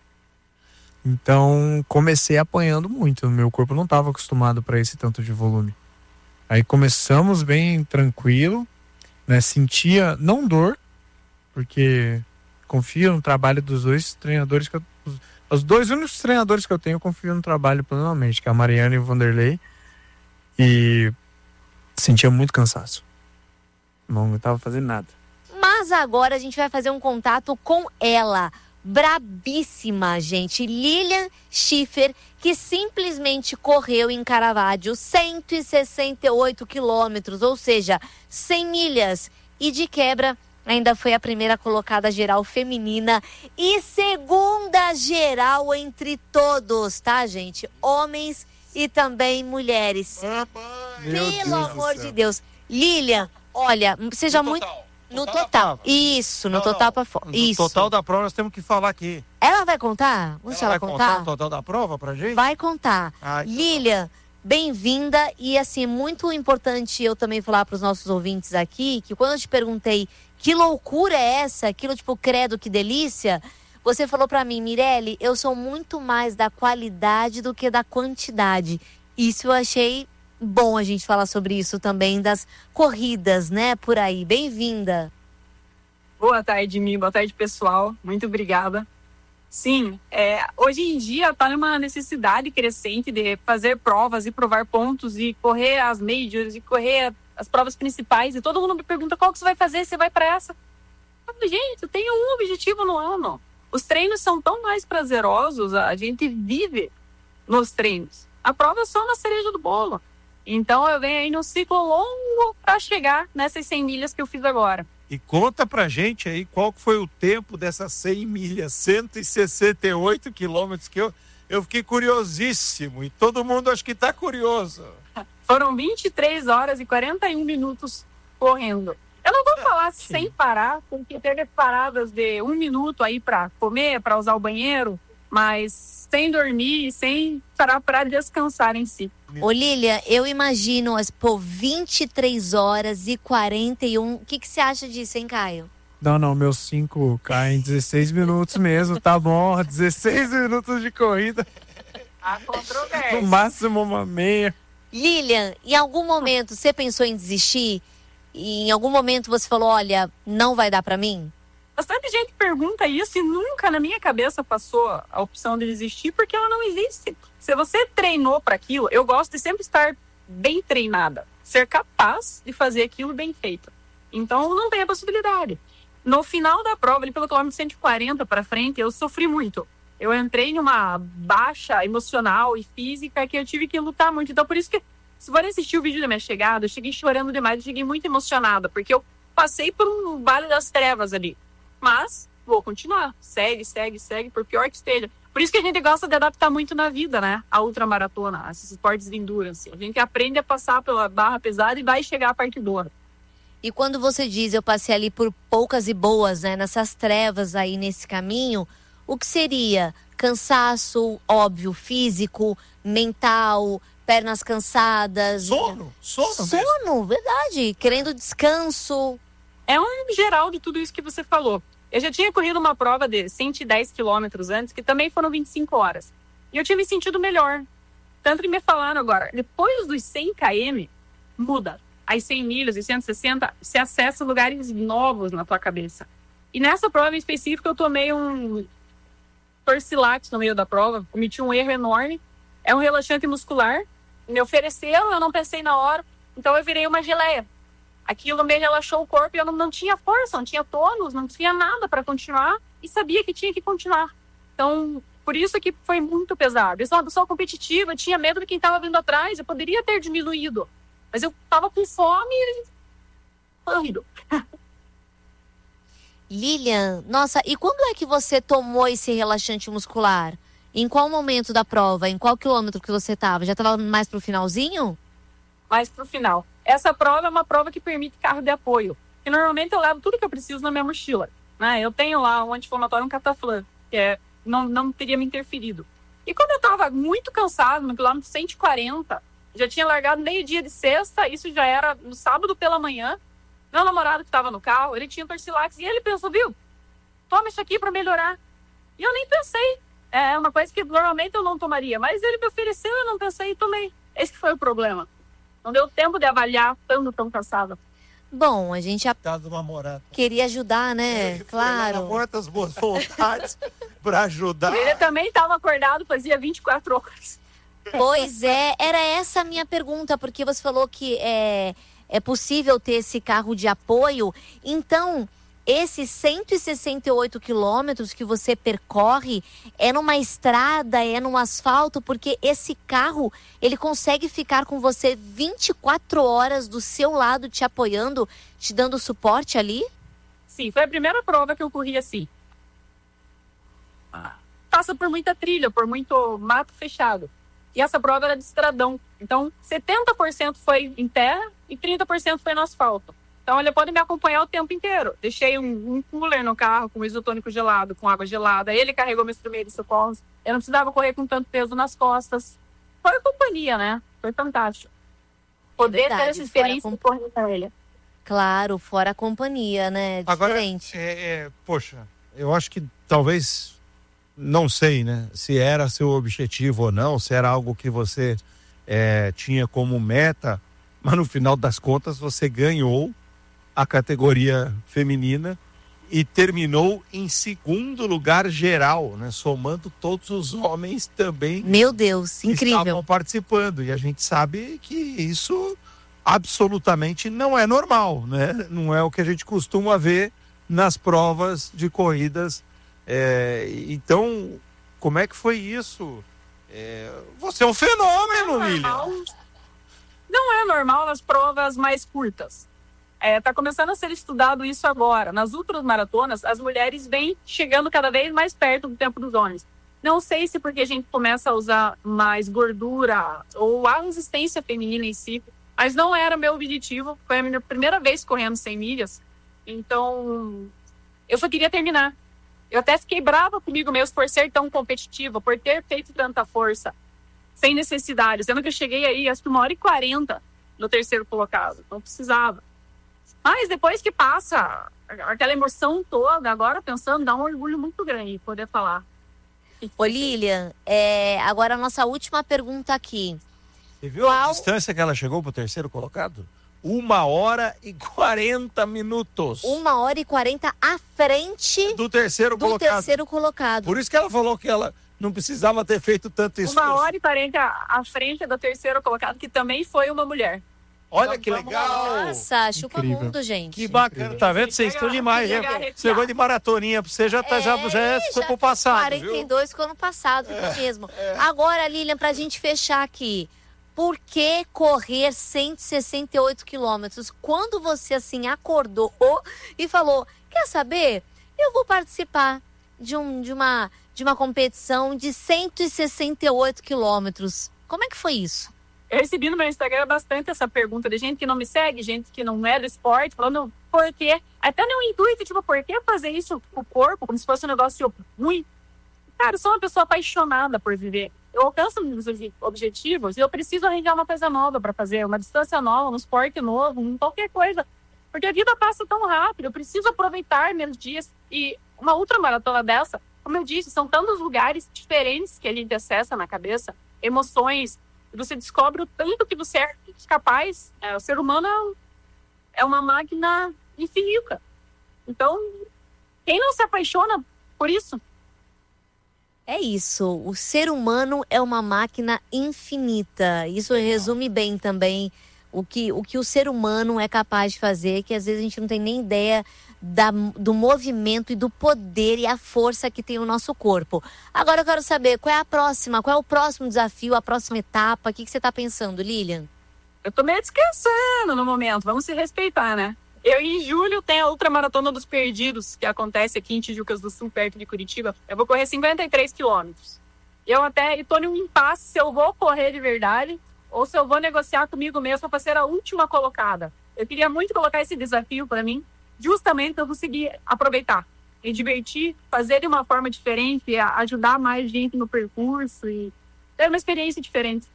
Então comecei apanhando muito. Meu corpo não estava acostumado para esse tanto de volume. Aí começamos bem tranquilo, né? Sentia não dor, porque confio no trabalho dos dois treinadores que eu, os, os dois únicos treinadores que eu tenho, eu confio no trabalho plenamente, que é a Mariana e o Vanderlei. E sentia muito cansaço. Não estava fazendo nada. Mas agora a gente vai fazer um contato com ela. Brabíssima, gente. Lilian Schiffer, que simplesmente correu em Caravaggio cento e sessenta e oito quilômetros, ou seja, cem milhas. E de quebra, ainda foi a primeira colocada geral feminina e segunda geral entre todos, tá, gente? Homens e também mulheres. Meu Pelo Deus do amor céu. de Deus. Lilian, olha, seja muito... No Total da total. prova. Isso, no Não, total não. pra fora. No Isso. total da prova nós temos que falar aqui. Ela vai contar? Vamos Ela ela vai contar? contar o total da prova pra gente? Vai contar. Ah, então tá. Lilian, bem-vinda. E assim, muito importante eu também falar para os nossos ouvintes aqui, que quando eu te perguntei que loucura é essa, aquilo tipo, credo, que delícia, você falou para mim, Mirelle, eu sou muito mais da qualidade do que da quantidade. Isso eu achei bom a gente falar sobre isso também, das corridas, né, por aí. Bem-vinda. Boa tarde, Mi. Boa tarde, pessoal. Muito obrigada. Sim, é, hoje em dia está numa necessidade crescente de fazer provas e provar pontos e correr as majors e correr as provas principais. E todo mundo me pergunta qual que você vai fazer, você vai para essa? Eu falo, gente, eu tenho um objetivo no ano. Os treinos são tão mais prazerosos, a gente vive nos treinos. A prova é só uma cereja do bolo. Então eu venho aí num ciclo longo para chegar nessas cem milhas que eu fiz agora. E conta pra gente aí qual que foi o tempo dessas cem milhas, cento e sessenta e oito quilômetros, que eu, eu fiquei curiosíssimo. E todo mundo acho que tá curioso. Foram vinte e três horas e quarenta e um minutos correndo. Eu não vou falar sem parar, porque teve paradas de um minuto aí para comer, para usar o banheiro, mas sem dormir, sem parar para descansar em si. Ô Lilian, eu imagino, as, pô, vinte e três horas e quarenta e um. O que, que você acha disso, hein, Caio? Não, não, meus cinco caem em dezesseis minutos mesmo, tá bom, dezesseis minutos de corrida, A no controvérsia. máximo uma meia. Lilian, em algum momento você pensou em desistir? E em algum momento você falou, olha, não vai dar pra mim? Bastante gente pergunta isso e nunca na minha cabeça passou a opção de desistir, porque ela não existe. Se você treinou para aquilo, eu gosto de sempre estar bem treinada, ser capaz de fazer aquilo bem feito. Então não tem a possibilidade. No final da prova, ali pelo quilômetro cento e quarenta para frente, eu sofri muito. Eu entrei numa baixa emocional e física que eu tive que lutar muito. Então por isso que Se for assistir o vídeo da minha chegada, eu cheguei chorando demais, eu cheguei muito emocionada, porque eu passei por um vale das trevas ali. Mas vou continuar. Segue, segue, segue, por pior que esteja. Por isso que a gente gosta de adaptar muito na vida, né? A ultramaratona, esses esportes de endurance. A gente aprende a passar pela barra pesada e vai chegar a parte boa. E quando você diz, eu passei ali por poucas e boas, né? Nessas trevas aí, nesse caminho, o que seria? Cansaço, óbvio, físico, mental, pernas cansadas. Sono, sono mesmo. Sono, verdade. Querendo descanso. É um geral de tudo isso que você falou. Eu já tinha corrido uma prova de cento e dez quilômetros antes, que também foram vinte e cinco horas. E eu tinha me sentido melhor. Tanto que me falaram agora, depois dos cem quilômetros, muda. As cem milhas e cento e sessenta, você acessa lugares novos na tua cabeça. E nessa prova em específico, eu tomei um Torcilax no meio da prova, cometi um erro enorme. É um relaxante muscular. Me ofereceram, eu não pensei na hora, então eu virei uma geleia. Aquilo me relaxou o corpo e eu não, não tinha força, não tinha tônus, não tinha nada para continuar e sabia que tinha que continuar. Então, por isso que foi muito pesado. Eu sou uma pessoa competitiva, eu tinha medo de quem estava vindo atrás, eu poderia ter diminuído, mas eu estava com fome e corrido. Lilian, nossa, e quando é que você tomou esse relaxante muscular? Em qual momento da prova? Em qual quilômetro que você estava? Já estava mais pro finalzinho? Mais pro final. Essa prova é uma prova que permite carro de apoio. E normalmente eu levo tudo que eu preciso na minha mochila. Né? Eu tenho lá um anti-inflamatório, um cataflã, que é, não, não teria me interferido. E quando eu estava muito cansado, no quilômetro cento e quarenta, já tinha largado meio-dia de sexta, isso já era no sábado pela manhã. Meu namorado que estava no carro, ele tinha Torcilax e ele pensou, viu, toma isso aqui para melhorar. E eu nem pensei. É uma coisa que normalmente eu não tomaria, mas ele me ofereceu, eu não pensei e tomei. Esse que foi o problema. Não deu tempo de avaliar, estando tão cansada. Bom, a gente já namorado. queria ajudar, né? Claro. Quantas boas vontades para ajudar. Ele também estava acordado, fazia vinte e quatro horas. Pois é, era essa a minha pergunta, porque você falou que é, é possível ter esse carro de apoio. Então, esses cento e sessenta e oito quilômetros que você percorre é numa estrada, é no asfalto, porque esse carro, ele consegue ficar com você vinte e quatro horas do seu lado, te apoiando, te dando suporte ali? Sim, foi a primeira prova que eu corri assim. Passa por muita trilha, por muito mato fechado. E essa prova era de estradão. Então, setenta por cento foi em terra e trinta por cento foi no asfalto. Então, ele pode me acompanhar o tempo inteiro. Deixei um, um cooler no carro com isotônico gelado, com água gelada. Ele carregou meus primeiros socorros. Eu não precisava correr com tanto peso nas costas. Foi companhia, né? Foi fantástico. Poder verdade, ter essa experiência fora de correr com ele. Claro, fora a companhia, né? Diferente. Agora, é, é, poxa, eu acho que talvez, não sei, né? Se era seu objetivo ou não, se era algo que você é, tinha como meta, mas no final das contas você ganhou a categoria feminina e terminou em segundo lugar geral, né? Somando todos os homens também. Meu Deus, que incrível. estavam participando. E a gente sabe que isso absolutamente não é normal, né? Não é o que a gente costuma ver nas provas de corridas. É, então, como é que foi isso? É, você é um fenômeno, Lilian. Não é normal nas provas mais curtas. Está é, começando a ser estudado isso agora. Nas ultramaratonas, as mulheres vêm chegando cada vez mais perto do tempo dos homens. Não sei se porque a gente começa a usar mais gordura ou a resistência feminina em si, mas não era meu objetivo. Foi a minha primeira vez correndo cem milhas. Então, eu só queria terminar. Eu até fiquei brava comigo mesmo por ser tão competitiva, por ter feito tanta força, sem necessidade. Sendo que eu cheguei aí, acho que uma hora e quarenta no terceiro colocado. Não precisava. Mas depois que passa aquela emoção toda, agora pensando, dá um orgulho muito grande poder falar. Ô Lilian, é, agora a nossa última pergunta aqui. Você viu Qual... a distância que ela chegou pro terceiro colocado? Uma hora e quarenta minutos. Uma hora e quarenta à frente do terceiro do colocado. terceiro colocado. Por isso que ela falou que ela não precisava ter feito tanto esforço. Uma hora e quarenta à frente do terceiro colocado, que também foi uma mulher. Olha então, que legal! Nossa, chupa Incrível. mundo, gente. Que bacana, tá vendo? Vocês estão demais, né? Esse negócio de maratoninha pra você já, tá, é, já, já é, foi pro passado, quarenta e dois viu? ficou no passado, ficou É, mesmo. é. Agora, Lilian, pra gente fechar aqui, por que correr cento e sessenta e oito quilômetros? Quando você, assim, acordou e falou, quer saber? Eu vou participar de, um, de, uma, de uma competição de cento e sessenta e oito quilômetros. Como é que foi isso? Eu recebi no meu Instagram bastante essa pergunta de gente que não me segue, gente que não é do esporte, falando por quê? Até no intuito, tipo, por que fazer isso com o corpo, como se fosse um negócio ruim? Cara, eu sou uma pessoa apaixonada por viver. Eu alcanço meus objetivos e eu preciso arranjar uma coisa nova para fazer, uma distância nova, um esporte novo, um qualquer coisa. Porque a vida passa tão rápido, eu preciso aproveitar meus dias. E uma ultramaratona dessa, como eu disse, são tantos lugares diferentes que a gente acessa na cabeça, emoções. Você descobre o tanto que você é capaz. É, o ser humano é uma máquina infinita. Então, quem não se apaixona por isso? É isso. O ser humano é uma máquina infinita. Isso resume bem também o que, o que o ser humano é capaz de fazer, que às vezes a gente não tem nem ideia da, do movimento e do poder e a força que tem o nosso corpo. Agora eu quero saber, qual é a próxima, qual é o próximo desafio, a próxima etapa? O que, que você está pensando, Lilian? Eu tô meio descansando no momento, vamos se respeitar, né? Eu, em julho, tenho a Ultramaratona dos Perdidos, que acontece aqui em Tijucas do Sul, perto de Curitiba. Eu vou correr cinquenta e três quilômetros. Eu até estou em um impasse se eu vou correr de verdade ou se eu vou negociar comigo mesma para ser a última colocada. Eu queria muito colocar esse desafio para mim, justamente para eu conseguir aproveitar, me divertir, fazer de uma forma diferente, ajudar mais gente no percurso e ter uma experiência diferente.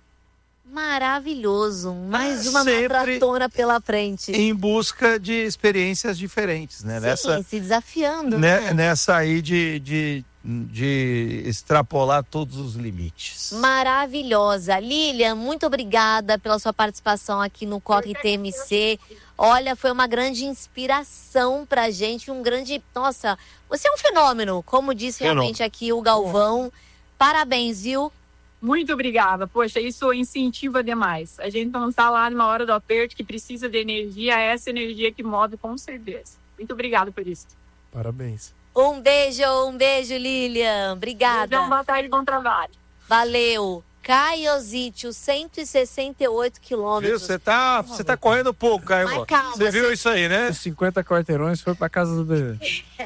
Maravilhoso, mais uma Sempre maratona pela frente. Em busca de experiências diferentes, né? Sim, Nessa, se desafiando. né? Né? Nessa aí de, de, de extrapolar todos os limites. Maravilhosa. Lilian, muito obrigada pela sua participação aqui no Corre T M C. Olha, foi uma grande inspiração pra gente, um grande... Nossa, você é um fenômeno, como disse Fenômeno. realmente aqui o Galvão. Parabéns, viu? Muito obrigada. Poxa, isso incentiva demais. A gente não está lá numa hora do aperto que precisa de energia, é essa energia que move com certeza. Muito obrigada por isso. Parabéns. Um beijo, um beijo, Lilian. Obrigada. Beijão, boa tarde, bom trabalho. Valeu. Caiozítio, cento e sessenta e oito Viu? quilômetros. Você tá, você tá correndo pouco, Caio. Mas calma, Você viu você- isso aí, né? Os cinquenta quarteirões foi pra casa do bebê.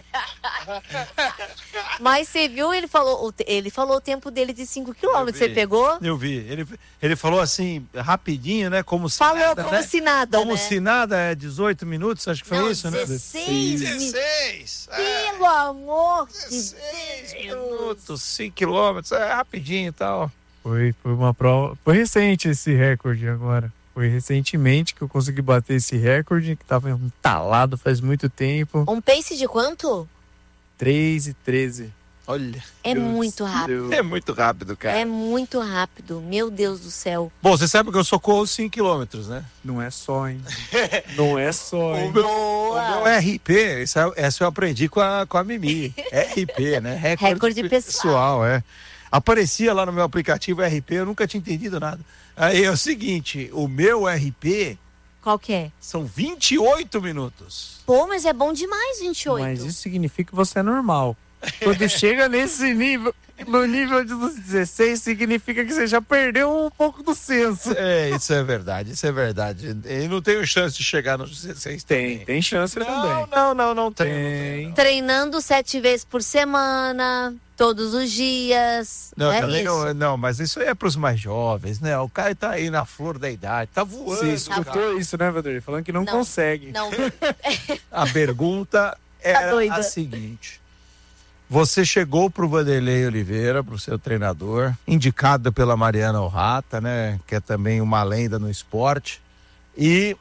Mas você viu, ele falou, o te- ele falou o tempo dele de cinco quilômetros. Eu Você vi. pegou? Eu vi. Ele, ele falou assim, rapidinho, né? Como se Falou nada, como né? se nada, Como né? se nada, é dezoito minutos, acho que foi Não, isso, né? dezesseis mi- dezesseis. É, Pelo amor de dezesseis Deus. minutos, cinco quilômetros, é rapidinho e tal. Foi, foi uma prova. Foi recente esse recorde agora. Foi recentemente que eu consegui bater esse recorde, que tava entalado faz muito tempo. Um pace de quanto? três e treze. Olha. É Deus muito rápido. Deus. É muito rápido, cara. É muito rápido. Meu Deus do céu. Bom, você sabe que eu só corro cinco quilômetros, né? Não é só, hein? Não é só, hein? O meu, o meu R P, essa, essa eu aprendi com a, com a Mimi. R P, né? Recorde, Recorde pessoal. é. Aparecia lá no meu aplicativo R P, eu nunca tinha entendido nada. Aí é o seguinte, o meu R P Qual que é? são vinte e oito minutos. Pô, mas é bom demais, vinte e oito. Mas isso significa que você é normal. Quando chega nesse nível, no nível dos dezesseis, significa que você já perdeu um pouco do senso. É, isso é verdade, isso é verdade. Eu não tenho chance de chegar nos dezesseis. Tem, tem chance Não, também. não, não, não tenho. Tem. Não, tenho, Treinando sete vezes por semana, todos os dias. não. Não, é também isso. não, não, mas isso aí é para os mais jovens, né? O cara tá aí na flor da idade, tá voando. Você escutou isso, né, Vanderlei? Falando que não, Não. consegue. Não, A pergunta era doida. a seguinte. Você chegou pro Vanderlei Oliveira, pro seu treinador, indicado pela Mariana Orrata, né? Que é também uma lenda no esporte. E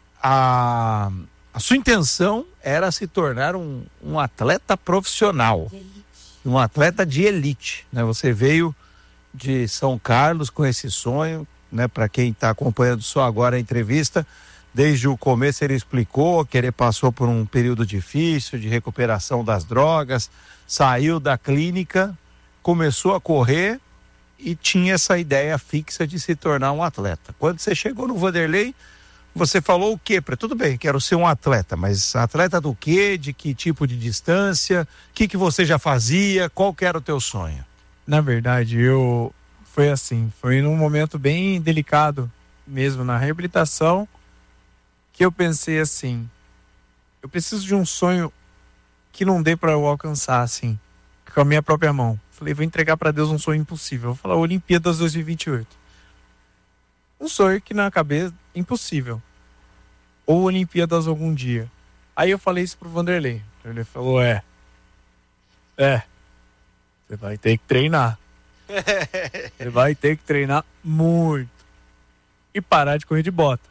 a, a sua intenção era se tornar um, um atleta profissional, um atleta de elite, né? Você veio de São Carlos com esse sonho, né? Para quem está acompanhando só agora a entrevista, desde o começo ele explicou que ele passou por um período difícil de recuperação das drogas, saiu da clínica, começou a correr e tinha essa ideia fixa de se tornar um atleta. Quando você chegou no Vanderlei, você falou o quê? Tudo bem, quero ser um atleta, mas atleta do quê? De que tipo de distância? O que, que você já fazia? Qual que era o teu sonho? Na verdade, eu foi assim, foi num momento bem delicado mesmo na reabilitação que eu pensei assim, eu preciso de um sonho que não dê para eu alcançar assim, com a minha própria mão. Falei, vou entregar para Deus um sonho impossível. Vou falar Olimpíadas dois mil e vinte e oito. Um sonho que na cabeça impossível. Ou Olimpíadas algum dia. Aí eu falei isso pro Vanderlei. Ele falou, é. É. Você vai ter que treinar. Você vai ter que treinar muito. E parar de correr de bota.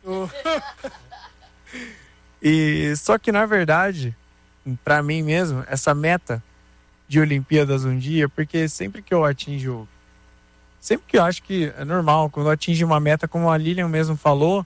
E só que na verdade, pra mim mesmo, essa meta de Olimpíadas um dia, porque sempre que eu atinjo, sempre que eu acho que é normal, quando eu atingo uma meta, como a Lilian mesmo falou,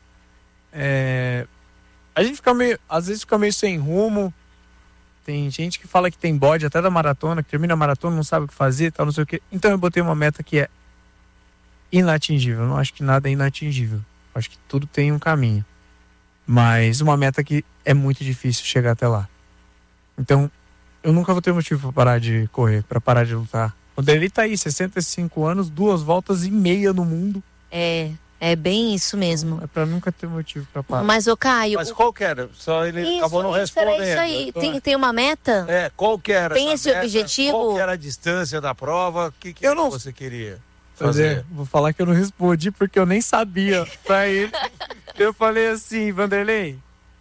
é, a gente fica meio, às vezes fica meio sem rumo. Tem gente que fala que tem bode até da maratona, que termina a maratona, não sabe o que fazer, tal, não sei o que. Então eu botei uma meta que é inatingível. Eu não acho que nada é inatingível. Eu acho que tudo tem um caminho. Mas uma meta que é muito difícil chegar até lá. Então, eu nunca vou ter motivo para parar de correr, para parar de lutar. O Deli tá aí, sessenta e cinco anos, duas voltas e meia no mundo. É, é bem isso mesmo. É para nunca ter motivo para parar. Mas, ô Caio... Mas qual que era? Só ele isso, acabou não isso, respondendo. Era isso aí. Tem, tem uma meta? É, qual que era Tem essa esse meta? objetivo? Qual que era a distância da prova? O que, que Eu não- você queria Fazer. fazer? Vou falar que eu não respondi porque eu nem sabia pra ele. Eu falei assim, Vanderlei,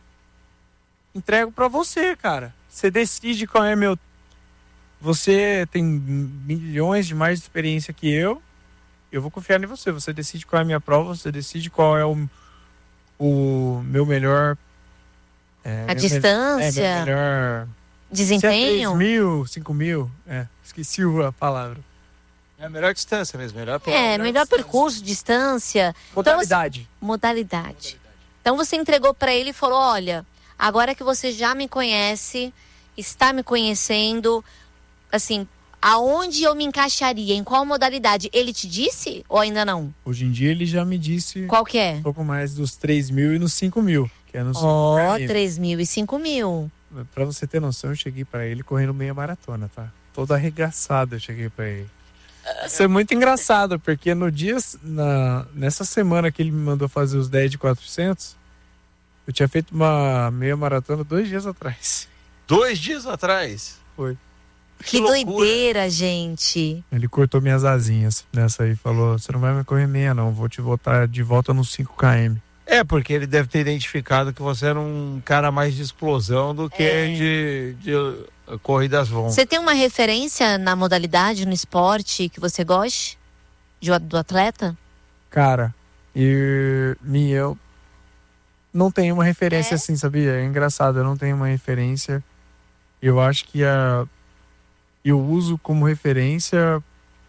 entrego pra você, cara. Você decide qual é meu... Você tem milhões de mais de experiência que eu. Eu vou confiar em você. Você decide qual é a minha prova, você decide qual é o, o meu melhor... É, A meu distância? Me, é, meu melhor... Desempenho? Se é três mil, cinco mil, é, esqueci a palavra. É a melhor distância mesmo, melhor É, melhor percurso, distância. Modalidade. Então, você- modalidade. Então você entregou pra ele e falou, olha, agora que você já me conhece, está me conhecendo, assim, aonde eu me encaixaria, em qual modalidade? Ele te disse ou ainda não? Hoje em dia ele já me disse Qual que é? um pouco mais dos três mil e nos cinco mil, que é nos Ó, cinco três mil e cinco mil. mil. Pra você ter noção, eu cheguei pra ele correndo meia maratona, tá? Todo arregaçado eu cheguei pra ele. Isso é muito engraçado, porque no dia, na, nessa semana que ele me mandou fazer os dez de quatrocentos, eu tinha feito uma meia maratona dois dias atrás. Dois dias atrás. Foi. Que, loucura. doideira, gente. Ele cortou minhas asinhas nessa aí, falou, você não vai me correr meia não, vou te botar de volta nos cinco quilômetros. É, porque ele deve ter identificado que você era um cara mais de explosão do que É. de, de uh, corridas longas. Você tem uma referência na modalidade, no esporte que você goste? De- do atleta? Cara, e, e eu não tenho uma referência É? assim, sabia? É engraçado, eu não tenho uma referência. Eu acho que a, eu uso como referência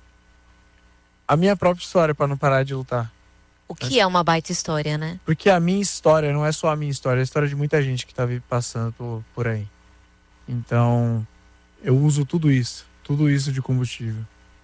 a minha própria história para não parar de lutar. O que é uma baita história, né? Porque a minha história não é só a minha história, é a história de muita gente que tá vi- passando por, por aí. Então, eu uso tudo isso, tudo isso de combustível.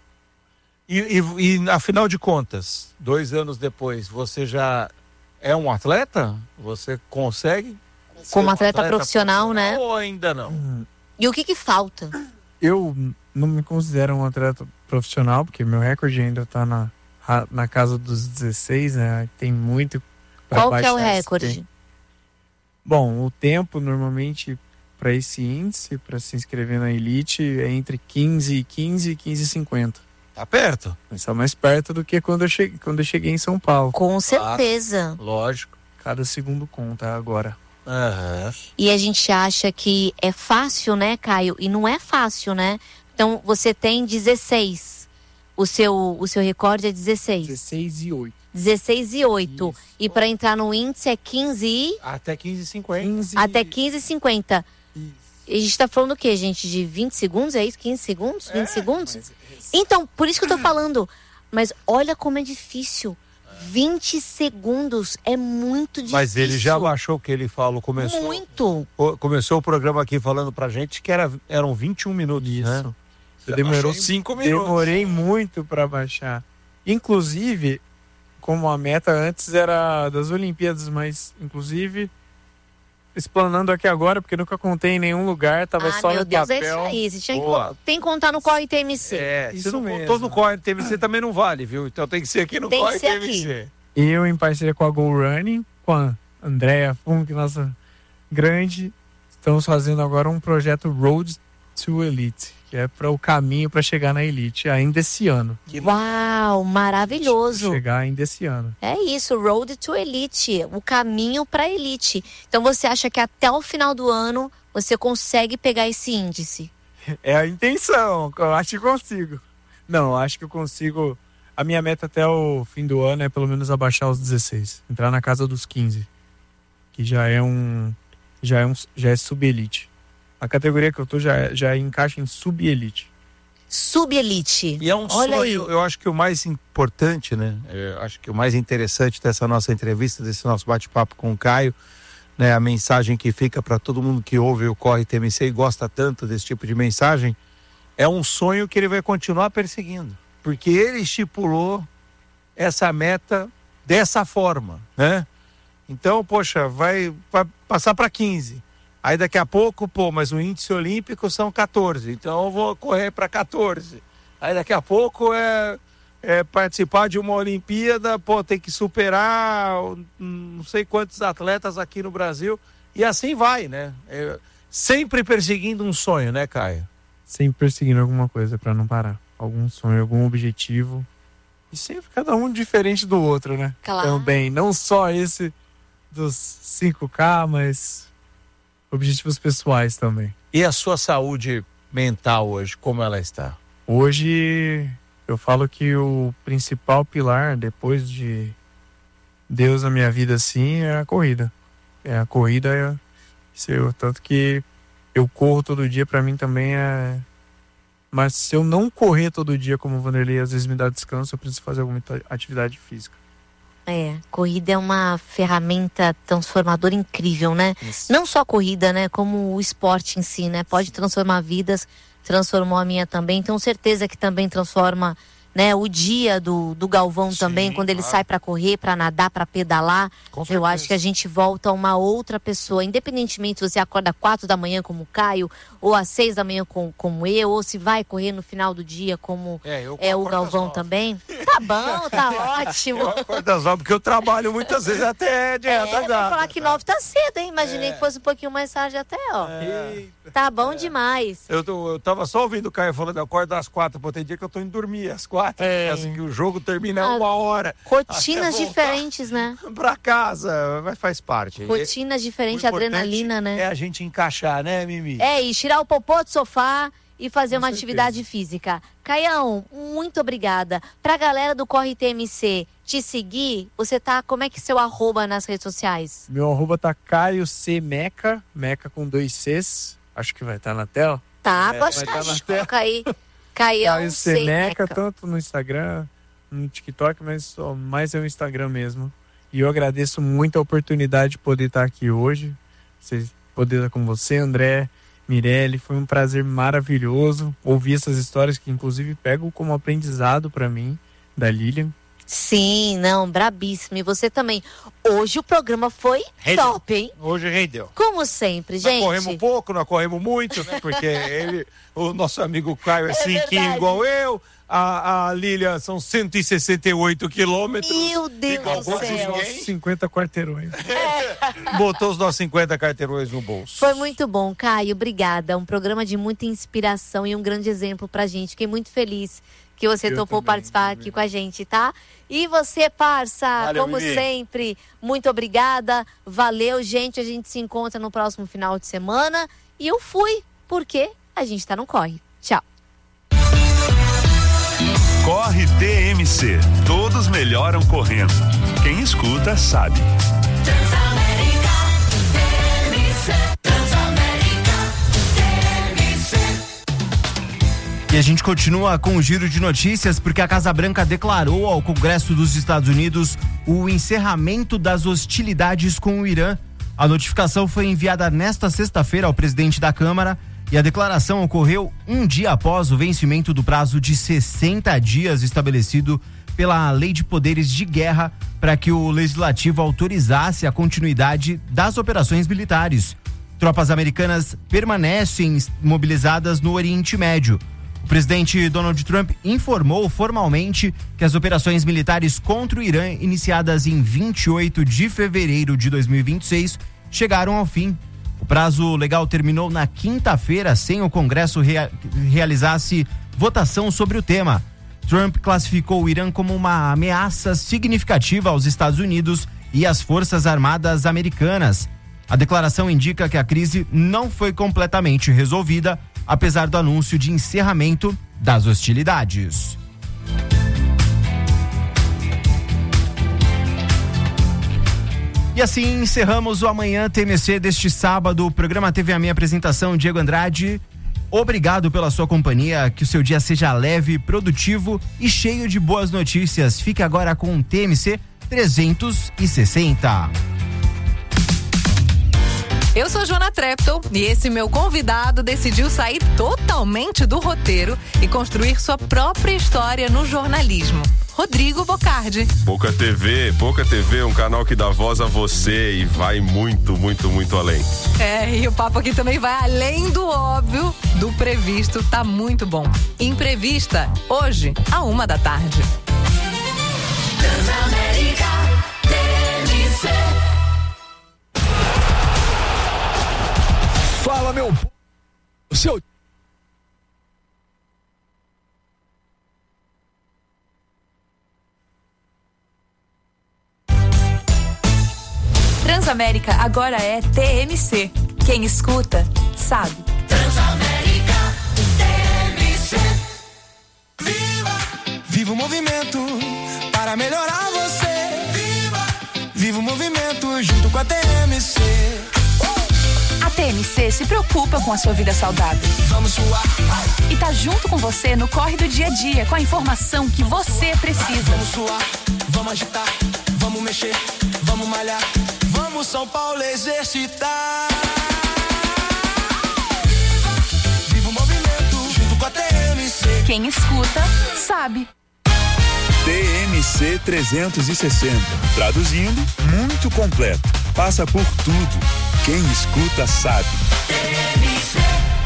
E, e, e afinal de contas, dois anos depois, você já é um atleta? Você consegue? ser Como um atleta profissional, né? Ou ainda não? E o que que falta? Eu não me considero um atleta profissional, porque meu recorde ainda tá na, na casa dos dezesseis, né? Tem muito pra Qual que é o baixar esse recorde? tempo. Bom, o tempo normalmente para esse índice, para se inscrever na elite, é entre quinze e quinze e quinze e cinquenta. Tá perto? Mas tá mais perto do que quando eu cheguei, quando eu cheguei em São Paulo. Com certeza. Lógico. Cada segundo conta agora. Aham. E a gente acha que é fácil, né, Caio? E não é fácil, né? Então, você tem dezesseis. O seu, o seu recorde é dezesseis. dezesseis e oito. dezesseis e oito. Isso. E para entrar no índice é quinze e... Até quinze e cinquenta. quinze Até quinze e cinquenta. Isso. E a gente tá falando o quê, gente? De vinte segundos? É isso? quinze segundos? vinte segundos? Mas- Então, por isso que eu tô falando. Mas olha como é difícil. vinte segundos é muito difícil. Mas ele já baixou o que ele falou, começou, Muito. o- começou o programa aqui falando pra gente que era, eram vinte e um minutos, né? Isso. Você demorou cinco minutos. Demorei muito para baixar. Inclusive, como a meta antes era das Olimpíadas, mas inclusive explanando aqui agora, porque nunca contei em nenhum lugar, tava ah, só meu no Deus, papel. é isso aí. Você tinha Boa. que, tem que contar no Corre T M C. É, Isso se não mesmo. contou no Corre T M C também não vale, viu? Então tem que ser aqui no Tem que Corre ser T M C. Eu, em parceria com a Go Running, com a Andrea Funk, nossa grande, estamos fazendo agora um projeto Road to Elite, que é para o caminho para chegar na Elite ainda esse ano. Uau, maravilhoso. Chegar ainda esse ano. É isso, Road to Elite, o caminho para Elite. Então você acha que até o final do ano você consegue pegar esse índice? É a intenção, eu acho que consigo. Não, acho que eu consigo. A minha meta até o fim do ano é pelo menos abaixar os dezesseis, entrar na casa dos quinze, que já é um já é um já é sub-elite. A categoria que eu tô já já encaixa em sub-elite. Sub-elite. E é um Olha sonho, aí. eu acho que o mais importante, né? Eu acho que o mais interessante dessa nossa entrevista, desse nosso bate-papo com o Caio, né? A mensagem que fica para todo mundo que ouve o Corre T M C e gosta tanto desse tipo de mensagem, é um sonho que ele vai continuar perseguindo. Porque ele estipulou essa meta dessa forma, né? Então, poxa, vai, vai passar para quinze. Aí daqui a pouco, pô, mas o índice olímpico são quatorze, então eu vou correr para quatorze. Aí daqui a pouco é, é participar de uma Olimpíada, pô, tem que superar não sei quantos atletas aqui no Brasil. E assim vai, né? É, sempre perseguindo um sonho, né, Caio? Sempre perseguindo alguma coisa para não parar. Algum sonho, algum objetivo. E sempre cada um diferente do outro, né? Claro. Também, não só esse dos cinco K, mas objetivos pessoais também. E a sua saúde mental hoje, como ela está? Hoje, eu falo que o principal pilar, depois de Deus na minha vida, assim, é a corrida. É a corrida, é seu. Tanto que eu corro todo dia, pra mim também é... Mas se eu não correr todo dia, como o Vanderlei às vezes me dá descanso, eu preciso fazer alguma atividade física. É, corrida é uma ferramenta transformadora incrível, né? Isso. Não só a corrida, né? Como o esporte em si, né? Pode transformar vidas, transformou a minha também. Tenho certeza que também transforma, né, o dia do, do Galvão. Sim, também, quando ele claro. sai para correr, para nadar, para pedalar. Com Eu certeza. acho que a gente volta a uma outra pessoa, independentemente se você acorda às quatro da manhã como o Caio, ou às seis da manhã com, como eu, ou se vai correr no final do dia como É, eu é o acordo às Galvão nove. também. Tá bom, tá ótimo. Eu acordo às nove, porque eu trabalho muitas vezes até de É, reta vai gata. falar que nove tá cedo, hein? Imaginei É. que fosse um pouquinho mais tarde até, ó. É. Tá bom demais. Eu, tô, eu tava só ouvindo o Caio falando, eu acordo às quatro, pô, tem dia que eu tô indo dormir às quatro, É. assim que o jogo termina Ah, uma hora. Rotinas Até voltar diferentes, né? Pra casa, mas faz parte. Rotinas diferentes, O importante adrenalina, né? É a gente encaixar, né, Mimi? É, e tirar o popô do sofá e fazer Com uma certeza. atividade física. Caião, muito obrigada. Pra galera do Corre T M C te seguir, você tá, como é que é seu arroba nas redes sociais? Meu arroba tá Caio C Meca, Meca com dois Cs, acho que vai estar na tela. Tá, É, pode vai tá, tá na gente, tela. coloca aí. Caião Caio C Meca, Seneca. tanto no Instagram, no TikTok, mas só mais é o Instagram mesmo. E eu agradeço muito a oportunidade de poder estar aqui hoje, vocês- poder estar com você, André, Mirelle, foi um prazer maravilhoso ouvir essas histórias que inclusive pego como aprendizado para mim, da Lilian. Sim, não, brabíssimo. E você também. Hoje o programa foi Rendeu. top, hein? Hoje rendeu. Como sempre, Nós gente. corremos pouco, nós corremos muito, né? Porque ele, o nosso amigo Caio é, É cinquinho verdade. igual eu, a, a Lilian são cento e sessenta e oito quilômetros. Meu Deus Igual do pouco céu. ninguém. cinquenta quarteirões. Botou os nossos cinquenta carteirões no bolso. Foi muito bom, Caio. Obrigada. Um programa de muita inspiração e um grande exemplo pra gente. Fiquei muito feliz que você Eu topou também, participar também. aqui com a gente, tá? E você, parça, Valeu, como Mimi. sempre, muito obrigada. Valeu, gente. A gente se encontra no próximo final de semana. E eu fui, porque a gente tá no corre. Tchau. Corre T M C. Todos melhoram correndo. Quem escuta sabe. Transamérica, T M C, Transamérica, T M C. E a gente continua com o giro de notícias porque a Casa Branca declarou ao Congresso dos Estados Unidos o encerramento das hostilidades com o Irã. A notificação foi enviada nesta sexta-feira ao presidente da Câmara e a declaração ocorreu um dia após o vencimento do prazo de sessenta dias estabelecido pela Lei de Poderes de Guerra para que o Legislativo autorizasse a continuidade das operações militares. Tropas americanas permanecem mobilizadas no Oriente Médio. O presidente Donald Trump informou formalmente que as operações militares contra o Irã, iniciadas em vinte e oito de fevereiro de dois mil e vinte e seis, chegaram ao fim. O prazo legal terminou na quinta-feira, sem o Congresso rea- realizasse votação sobre o tema. Trump classificou o Irã como uma ameaça significativa aos Estados Unidos e às Forças Armadas americanas. A declaração indica que a crise não foi completamente resolvida, apesar do anúncio de encerramento das hostilidades. E assim encerramos o Amanhã T M C deste sábado. O programa teve a minha apresentação, Diego Andrade. Obrigado pela sua companhia, que o seu dia seja leve, produtivo e cheio de boas notícias. Fique agora com o T M C trezentos e sessenta. Eu sou Joana Trepton e esse meu convidado decidiu sair totalmente do roteiro e construir sua própria história no jornalismo. Rodrigo Bocardi. Pouca T V, Pouca T V, um canal que dá voz a você e vai muito, muito, muito além. É, e o papo aqui também vai além do óbvio, do previsto, tá muito bom. Imprevista, hoje, à uma da tarde. Transamérica T M C. Fala, meu p... seu... Transamérica agora é T M C. Quem escuta, sabe. Transamérica T M C. Viva! Viva o movimento para melhorar você. Viva! Viva o movimento junto com a T M C. A T M C se preocupa com a sua vida saudável. Vamos suar. E tá junto com você no corre do dia a dia, com a informação que você precisa. Vamos suar, vamos agitar, vamos mexer, vamos malhar. Vamos São Paulo exercitar. Viva o movimento junto com a T M C. Quem escuta, sabe. T M C trezentos e sessenta. Traduzindo, muito completo. Passa por tudo. Quem escuta sabe. T M C.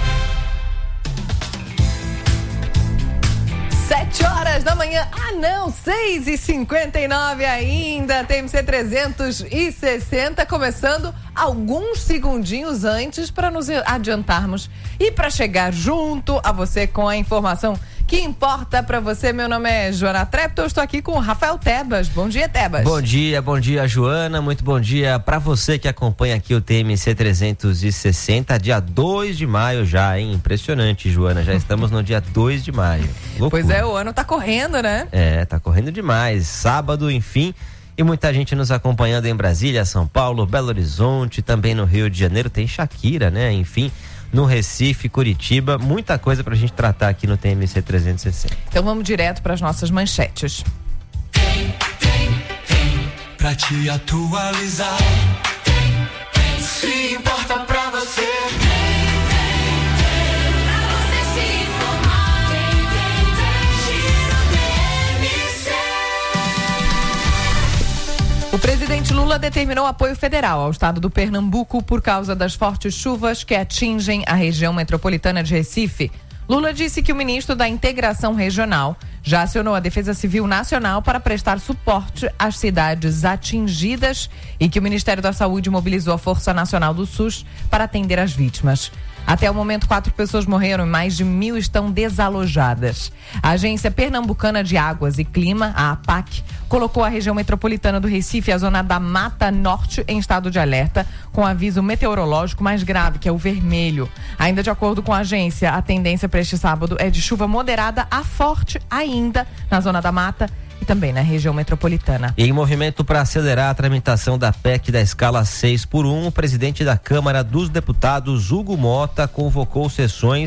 Sete horas da manhã, ah não, seis e cinquenta e nove ainda, T M C trezentos e sessenta, começando alguns segundinhos antes para nos adiantarmos e para chegar junto a você com a informação que importa para você. Meu nome é Joana Trepton, eu estou aqui com o Rafael Tebas. Bom dia, Tebas. Bom dia, bom dia, Joana. Muito bom dia para você que acompanha aqui o T M C trezentos e sessenta, dia dois de maio já, hein? Impressionante, Joana. Já estamos no dia dois de maio. Loucura. Pois é, o ano tá correndo, né? É, tá correndo demais. Sábado, enfim. E muita gente nos acompanhando em Brasília, São Paulo, Belo Horizonte, também no Rio de Janeiro. Tem Shakira, né? Enfim. No Recife, Curitiba, muita coisa pra gente tratar aqui no T M C trezentos e sessenta. Então vamos direto para as nossas manchetes. Tem, tem, tem, pra te atualizar. Tem, tem, se importa pra você. Tem, tem, tem, pra você se informar. Tem, tem, tem, Giro T M C. O presidente Lula determinou apoio federal ao estado do Pernambuco por causa das fortes chuvas que atingem a região metropolitana de Recife. Lula disse que o ministro da Integração Regional já acionou a Defesa Civil Nacional para prestar suporte às cidades atingidas e que o Ministério da Saúde mobilizou a Força Nacional do SUS para atender as vítimas. Até o momento, quatro pessoas morreram e mais de mil estão desalojadas. A Agência Pernambucana de Águas e Clima, a APAC, colocou a região metropolitana do Recife e a zona da Mata Norte em estado de alerta, com aviso meteorológico mais grave, que é o vermelho. Ainda de acordo com a agência, a tendência para este sábado é de chuva moderada a forte ainda na zona da Mata e também na região metropolitana. E em movimento para acelerar a tramitação da P E C da escala seis por um, o presidente da Câmara dos Deputados, Hugo Mota, convocou sessões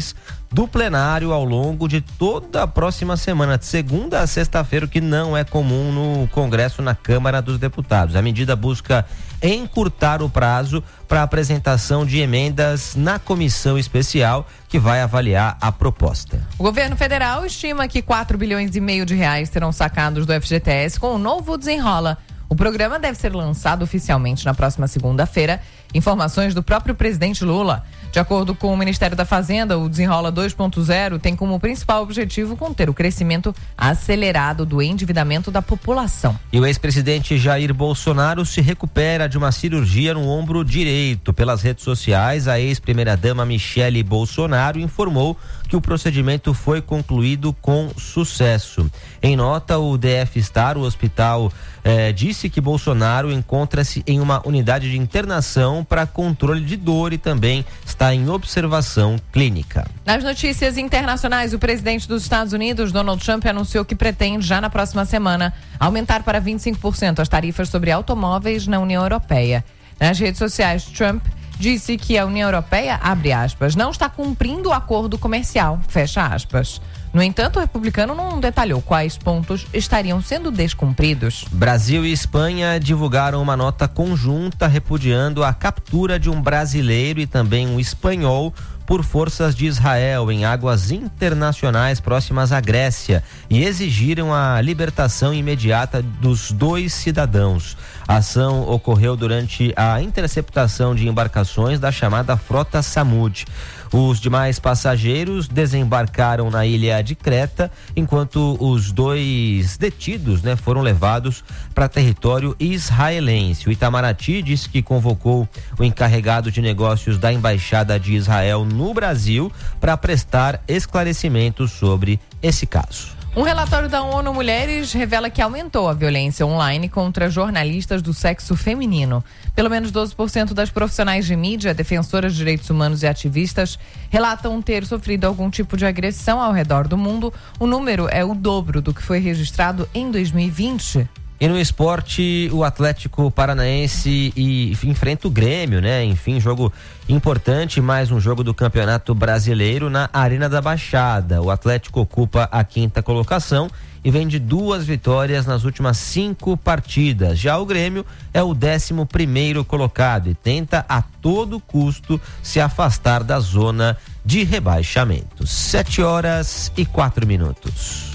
do plenário ao longo de toda a próxima semana, de segunda a sexta-feira, o que não é comum no Congresso, na Câmara dos Deputados. A medida busca encurtar o prazo para apresentação de emendas na comissão especial que vai avaliar a proposta. O governo federal estima que quatro bilhões e meio de reais serão sacados do F G T S com o novo Desenrola. O programa deve ser lançado oficialmente na próxima segunda-feira. Informações do próprio presidente Lula. De acordo com o Ministério da Fazenda, o Desenrola dois ponto zero tem como principal objetivo conter o crescimento acelerado do endividamento da população. E o ex-presidente Jair Bolsonaro se recupera de uma cirurgia no ombro direito. Pelas redes sociais, a ex-primeira-dama Michele Bolsonaro informou que o procedimento foi concluído com sucesso. Em nota, o D F Star, o hospital, eh, disse que Bolsonaro encontra-se em uma unidade de internação para controle de dor e também está em observação clínica. Nas notícias internacionais, o presidente dos Estados Unidos, Donald Trump, anunciou que pretende, já na próxima semana, aumentar para vinte e cinco por cento as tarifas sobre automóveis na União Europeia. Nas redes sociais, Trump disse que a União Europeia, abre aspas, não está cumprindo o acordo comercial, fecha aspas. No entanto, o republicano não detalhou quais pontos estariam sendo descumpridos. Brasil e Espanha divulgaram uma nota conjunta repudiando a captura de um brasileiro e também um espanhol por forças de Israel em águas internacionais próximas à Grécia e exigiram a libertação imediata dos dois cidadãos. A ação ocorreu durante a interceptação de embarcações da chamada Frota Samud. Os demais passageiros desembarcaram na ilha de Creta, enquanto os dois detidos, né, foram levados para território israelense. O Itamaraty disse que convocou o encarregado de negócios da Embaixada de Israel no Brasil para prestar esclarecimentos sobre esse caso. Um relatório da ONU Mulheres revela que aumentou a violência online contra jornalistas do sexo feminino. Pelo menos doze por cento das profissionais de mídia, defensoras de direitos humanos e ativistas relatam ter sofrido algum tipo de agressão ao redor do mundo. O número é o dobro do que foi registrado em dois mil e vinte. E no esporte, o Atlético Paranaense e, enfrenta o Grêmio, né? Enfim, jogo importante, mais um jogo do Campeonato Brasileiro na Arena da Baixada. O Atlético ocupa a quinta colocação e vem de duas vitórias nas últimas cinco partidas. Já o Grêmio é o décimo primeiro colocado e tenta a todo custo se afastar da zona de rebaixamento. Sete horas e quatro minutos.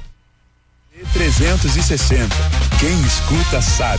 trezentos e sessenta. Quem escuta sabe.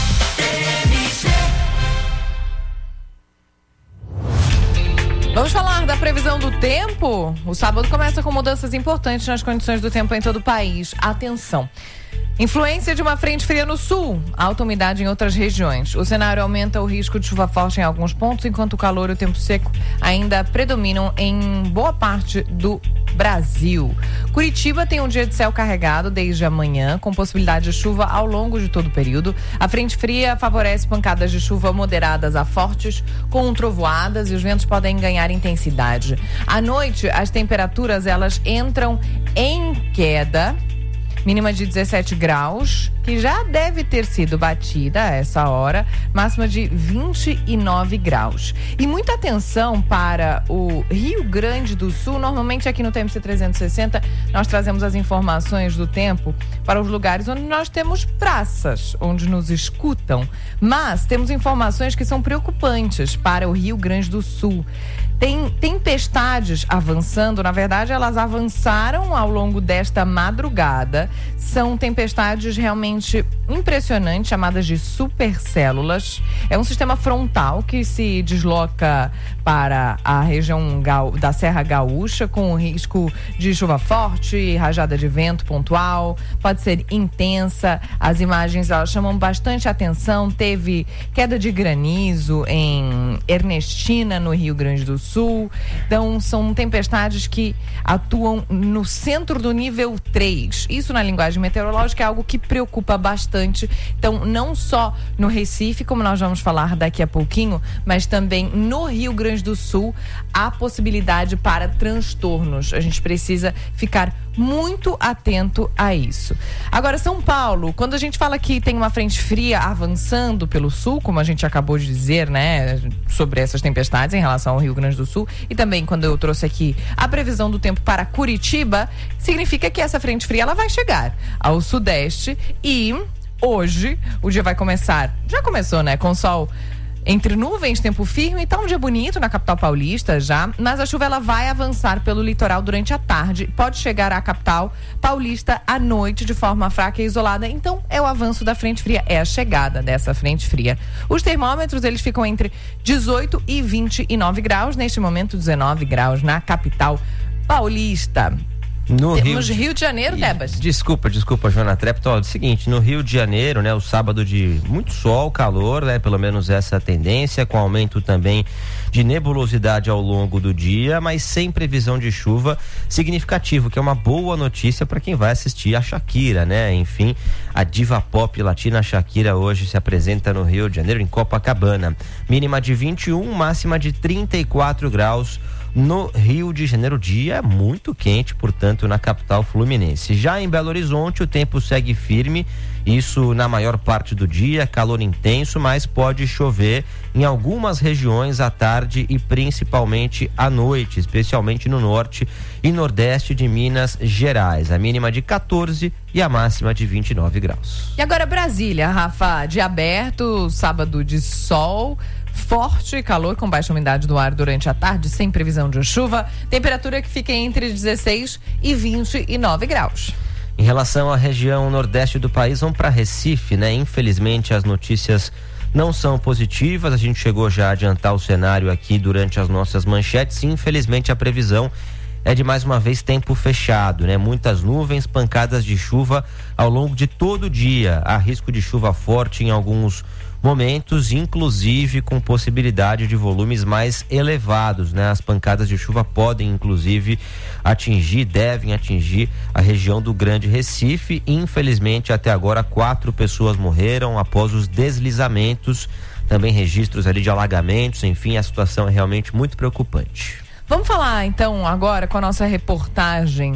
Vamos falar da previsão do tempo? O sábado começa com mudanças importantes nas condições do tempo em todo o país. Atenção! Influência de uma frente fria no sul, alta umidade em outras regiões. O cenário aumenta o risco de chuva forte em alguns pontos, enquanto o calor e o tempo seco ainda predominam em boa parte do Brasil. Curitiba tem um dia de céu carregado desde amanhã, com possibilidade de chuva ao longo de todo o período. A frente fria favorece pancadas de chuva moderadas a fortes, com trovoadas, e os ventos podem ganhar intensidade. À noite, as temperaturas elas entram em queda. Mínima de dezessete graus, que já deve ter sido batida a essa hora, máxima de vinte e nove graus. E muita atenção para o Rio Grande do Sul. Normalmente aqui no T M C trezentos e sessenta nós trazemos as informações do tempo para os lugares onde nós temos praças, onde nos escutam. Mas temos informações que são preocupantes para o Rio Grande do Sul. Tem tempestades avançando, na verdade elas avançaram ao longo desta madrugada. São tempestades realmente impressionantes, chamadas de supercélulas. É um sistema frontal que se desloca para a região da Serra Gaúcha, com o risco de chuva forte, rajada de vento pontual, pode ser intensa. As imagens elas chamam bastante atenção. Teve queda de granizo em Ernestina, no Rio Grande do Sul. Então são tempestades que atuam no centro do nível três. Isso na linguagem meteorológica é algo que preocupa bastante. Então não só no Recife, como nós vamos falar daqui a pouquinho, mas também no Rio Grande do Sul há possibilidade para transtornos. A gente precisa ficar muito atento a isso. Agora, São Paulo, quando a gente fala que tem uma frente fria avançando pelo sul, como a gente acabou de dizer, né, sobre essas tempestades em relação ao Rio Grande do Sul, e também quando eu trouxe aqui a previsão do tempo para Curitiba, significa que essa frente fria ela vai chegar ao sudeste e hoje o dia vai começar, já começou, né, com sol entre nuvens, tempo firme, tá um dia bonito na capital paulista já, mas a chuva ela vai avançar pelo litoral durante a tarde, pode chegar à capital paulista à noite de forma fraca e isolada, então é o avanço da frente fria, é a chegada dessa frente fria. Os termômetros eles ficam entre dezoito e vinte e nove graus, neste momento dezenove graus na capital paulista. No Temos Rio, Rio de Janeiro, Tebas. Desculpa, desculpa, Joana Trepto. Ó, é o seguinte, no Rio de Janeiro, né, o sábado de muito sol, calor, né, pelo menos essa tendência, com aumento também de nebulosidade ao longo do dia, mas sem previsão de chuva significativo, que é uma boa notícia para quem vai assistir a Shakira, né? Enfim, a diva pop latina Shakira hoje se apresenta no Rio de Janeiro, em Copacabana. Mínima de vinte e um, máxima de trinta e quatro graus. No Rio de Janeiro, dia muito quente, portanto, na capital fluminense. Já em Belo Horizonte, o tempo segue firme, isso na maior parte do dia, calor intenso, mas pode chover em algumas regiões à tarde e principalmente à noite, especialmente no norte e nordeste de Minas Gerais. A mínima de quatorze e a máxima de vinte e nove graus. E agora Brasília, Rafa, dia aberto, sábado de sol, forte calor com baixa umidade do ar durante a tarde, sem previsão de chuva, temperatura que fica entre dezesseis e vinte e nove graus. Em relação à região nordeste do país, vamos para Recife, né? Infelizmente as notícias não são positivas, a gente chegou já a adiantar o cenário aqui durante as nossas manchetes, infelizmente a previsão é de mais uma vez tempo fechado, né? Muitas nuvens, pancadas de chuva ao longo de todo o dia, há risco de chuva forte em alguns momentos, inclusive com possibilidade de volumes mais elevados, né? As pancadas de chuva podem inclusive atingir, devem atingir a região do Grande Recife. Infelizmente, até agora quatro pessoas morreram após os deslizamentos, também registros ali de alagamentos, enfim, a situação é realmente muito preocupante. Vamos falar então agora com a nossa reportagem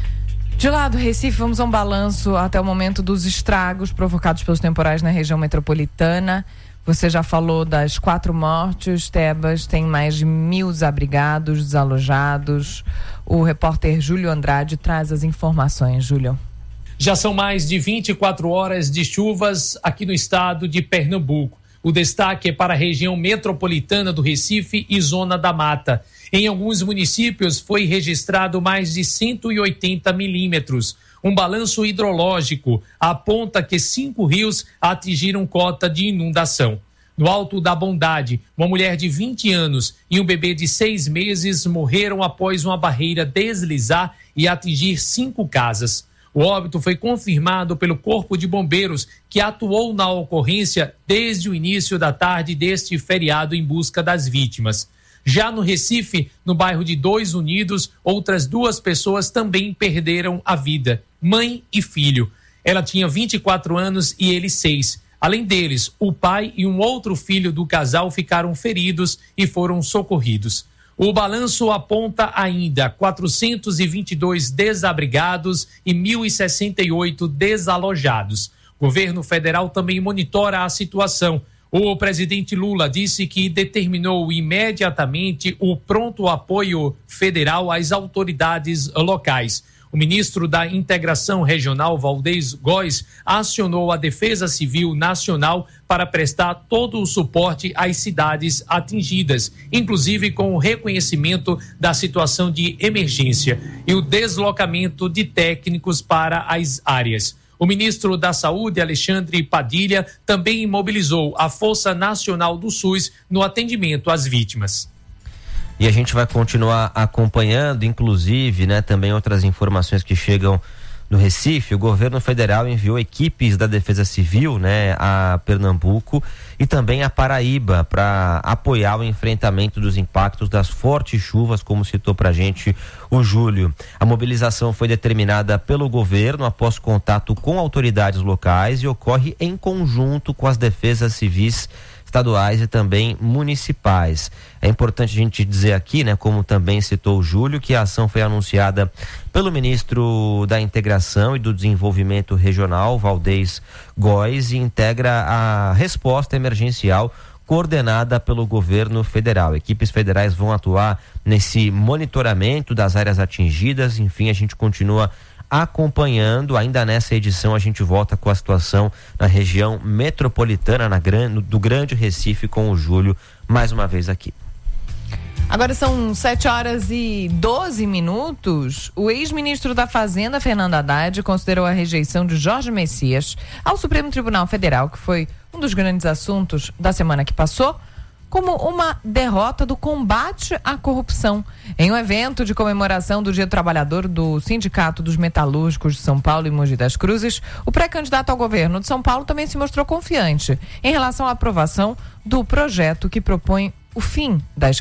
de lá do Recife. Vamos a um balanço até o momento dos estragos provocados pelos temporais na região metropolitana. Você já falou das quatro mortes, Tebas, tem mais de mil desabrigados, desalojados. O repórter Júlio Andrade traz as informações. Júlio. Já são mais de vinte e quatro horas de chuvas aqui no estado de Pernambuco. O destaque é para a região metropolitana do Recife e Zona da Mata. Em alguns municípios foi registrado mais de cento e oitenta milímetros. Um balanço hidrológico aponta que cinco rios atingiram cota de inundação. No Alto da Bondade, uma mulher de vinte anos e um bebê de seis meses morreram após uma barreira deslizar e atingir cinco casas. O óbito foi confirmado pelo Corpo de Bombeiros, que atuou na ocorrência desde o início da tarde deste feriado em busca das vítimas. Já no Recife, no bairro de Dois Unidos, outras duas pessoas também perderam a vida, mãe e filho. Ela tinha vinte e quatro anos e ele seis. Além deles, o pai e um outro filho do casal ficaram feridos e foram socorridos. O balanço aponta ainda quatrocentos e vinte e dois desabrigados e mil e sessenta e oito desalojados. O governo federal também monitora a situação. O presidente Lula disse que determinou imediatamente o pronto apoio federal às autoridades locais. O ministro da Integração Regional, Valdez Góes, acionou a Defesa Civil Nacional para prestar todo o suporte às cidades atingidas, inclusive com o reconhecimento da situação de emergência e o deslocamento de técnicos para as áreas. O ministro da Saúde, Alexandre Padilha, também imobilizou a Força Nacional do SUS no atendimento às vítimas. E a gente vai continuar acompanhando, inclusive, né, também outras informações que chegam do Recife. O governo federal enviou equipes da Defesa Civil, né, a Pernambuco e também a Paraíba para apoiar o enfrentamento dos impactos das fortes chuvas, como citou pra gente o Júlio. A mobilização foi determinada pelo governo após contato com autoridades locais e ocorre em conjunto com as defesas civis estaduais e também municipais. É importante a gente dizer aqui, né, como também citou o Júlio, que a ação foi anunciada pelo ministro da Integração e do Desenvolvimento Regional, Valdez Góes, e integra a resposta emergencial coordenada pelo governo federal. Equipes federais vão atuar nesse monitoramento das áreas atingidas. Enfim, a gente continua acompanhando. Ainda nessa edição a gente volta com a situação na região metropolitana na gran, do Grande Recife, com o Júlio mais uma vez aqui. Agora são sete horas e doze minutos. O ex-ministro da Fazenda, Fernando Haddad, considerou a rejeição de Jorge Messias ao Supremo Tribunal Federal, que foi um dos grandes assuntos da semana que passou, como uma derrota do combate à corrupção. Em um evento de comemoração do Dia do Trabalhador do Sindicato dos Metalúrgicos de São Paulo e Mogi das Cruzes, o pré-candidato ao governo de São Paulo também se mostrou confiante em relação à aprovação do projeto que propõe o fim da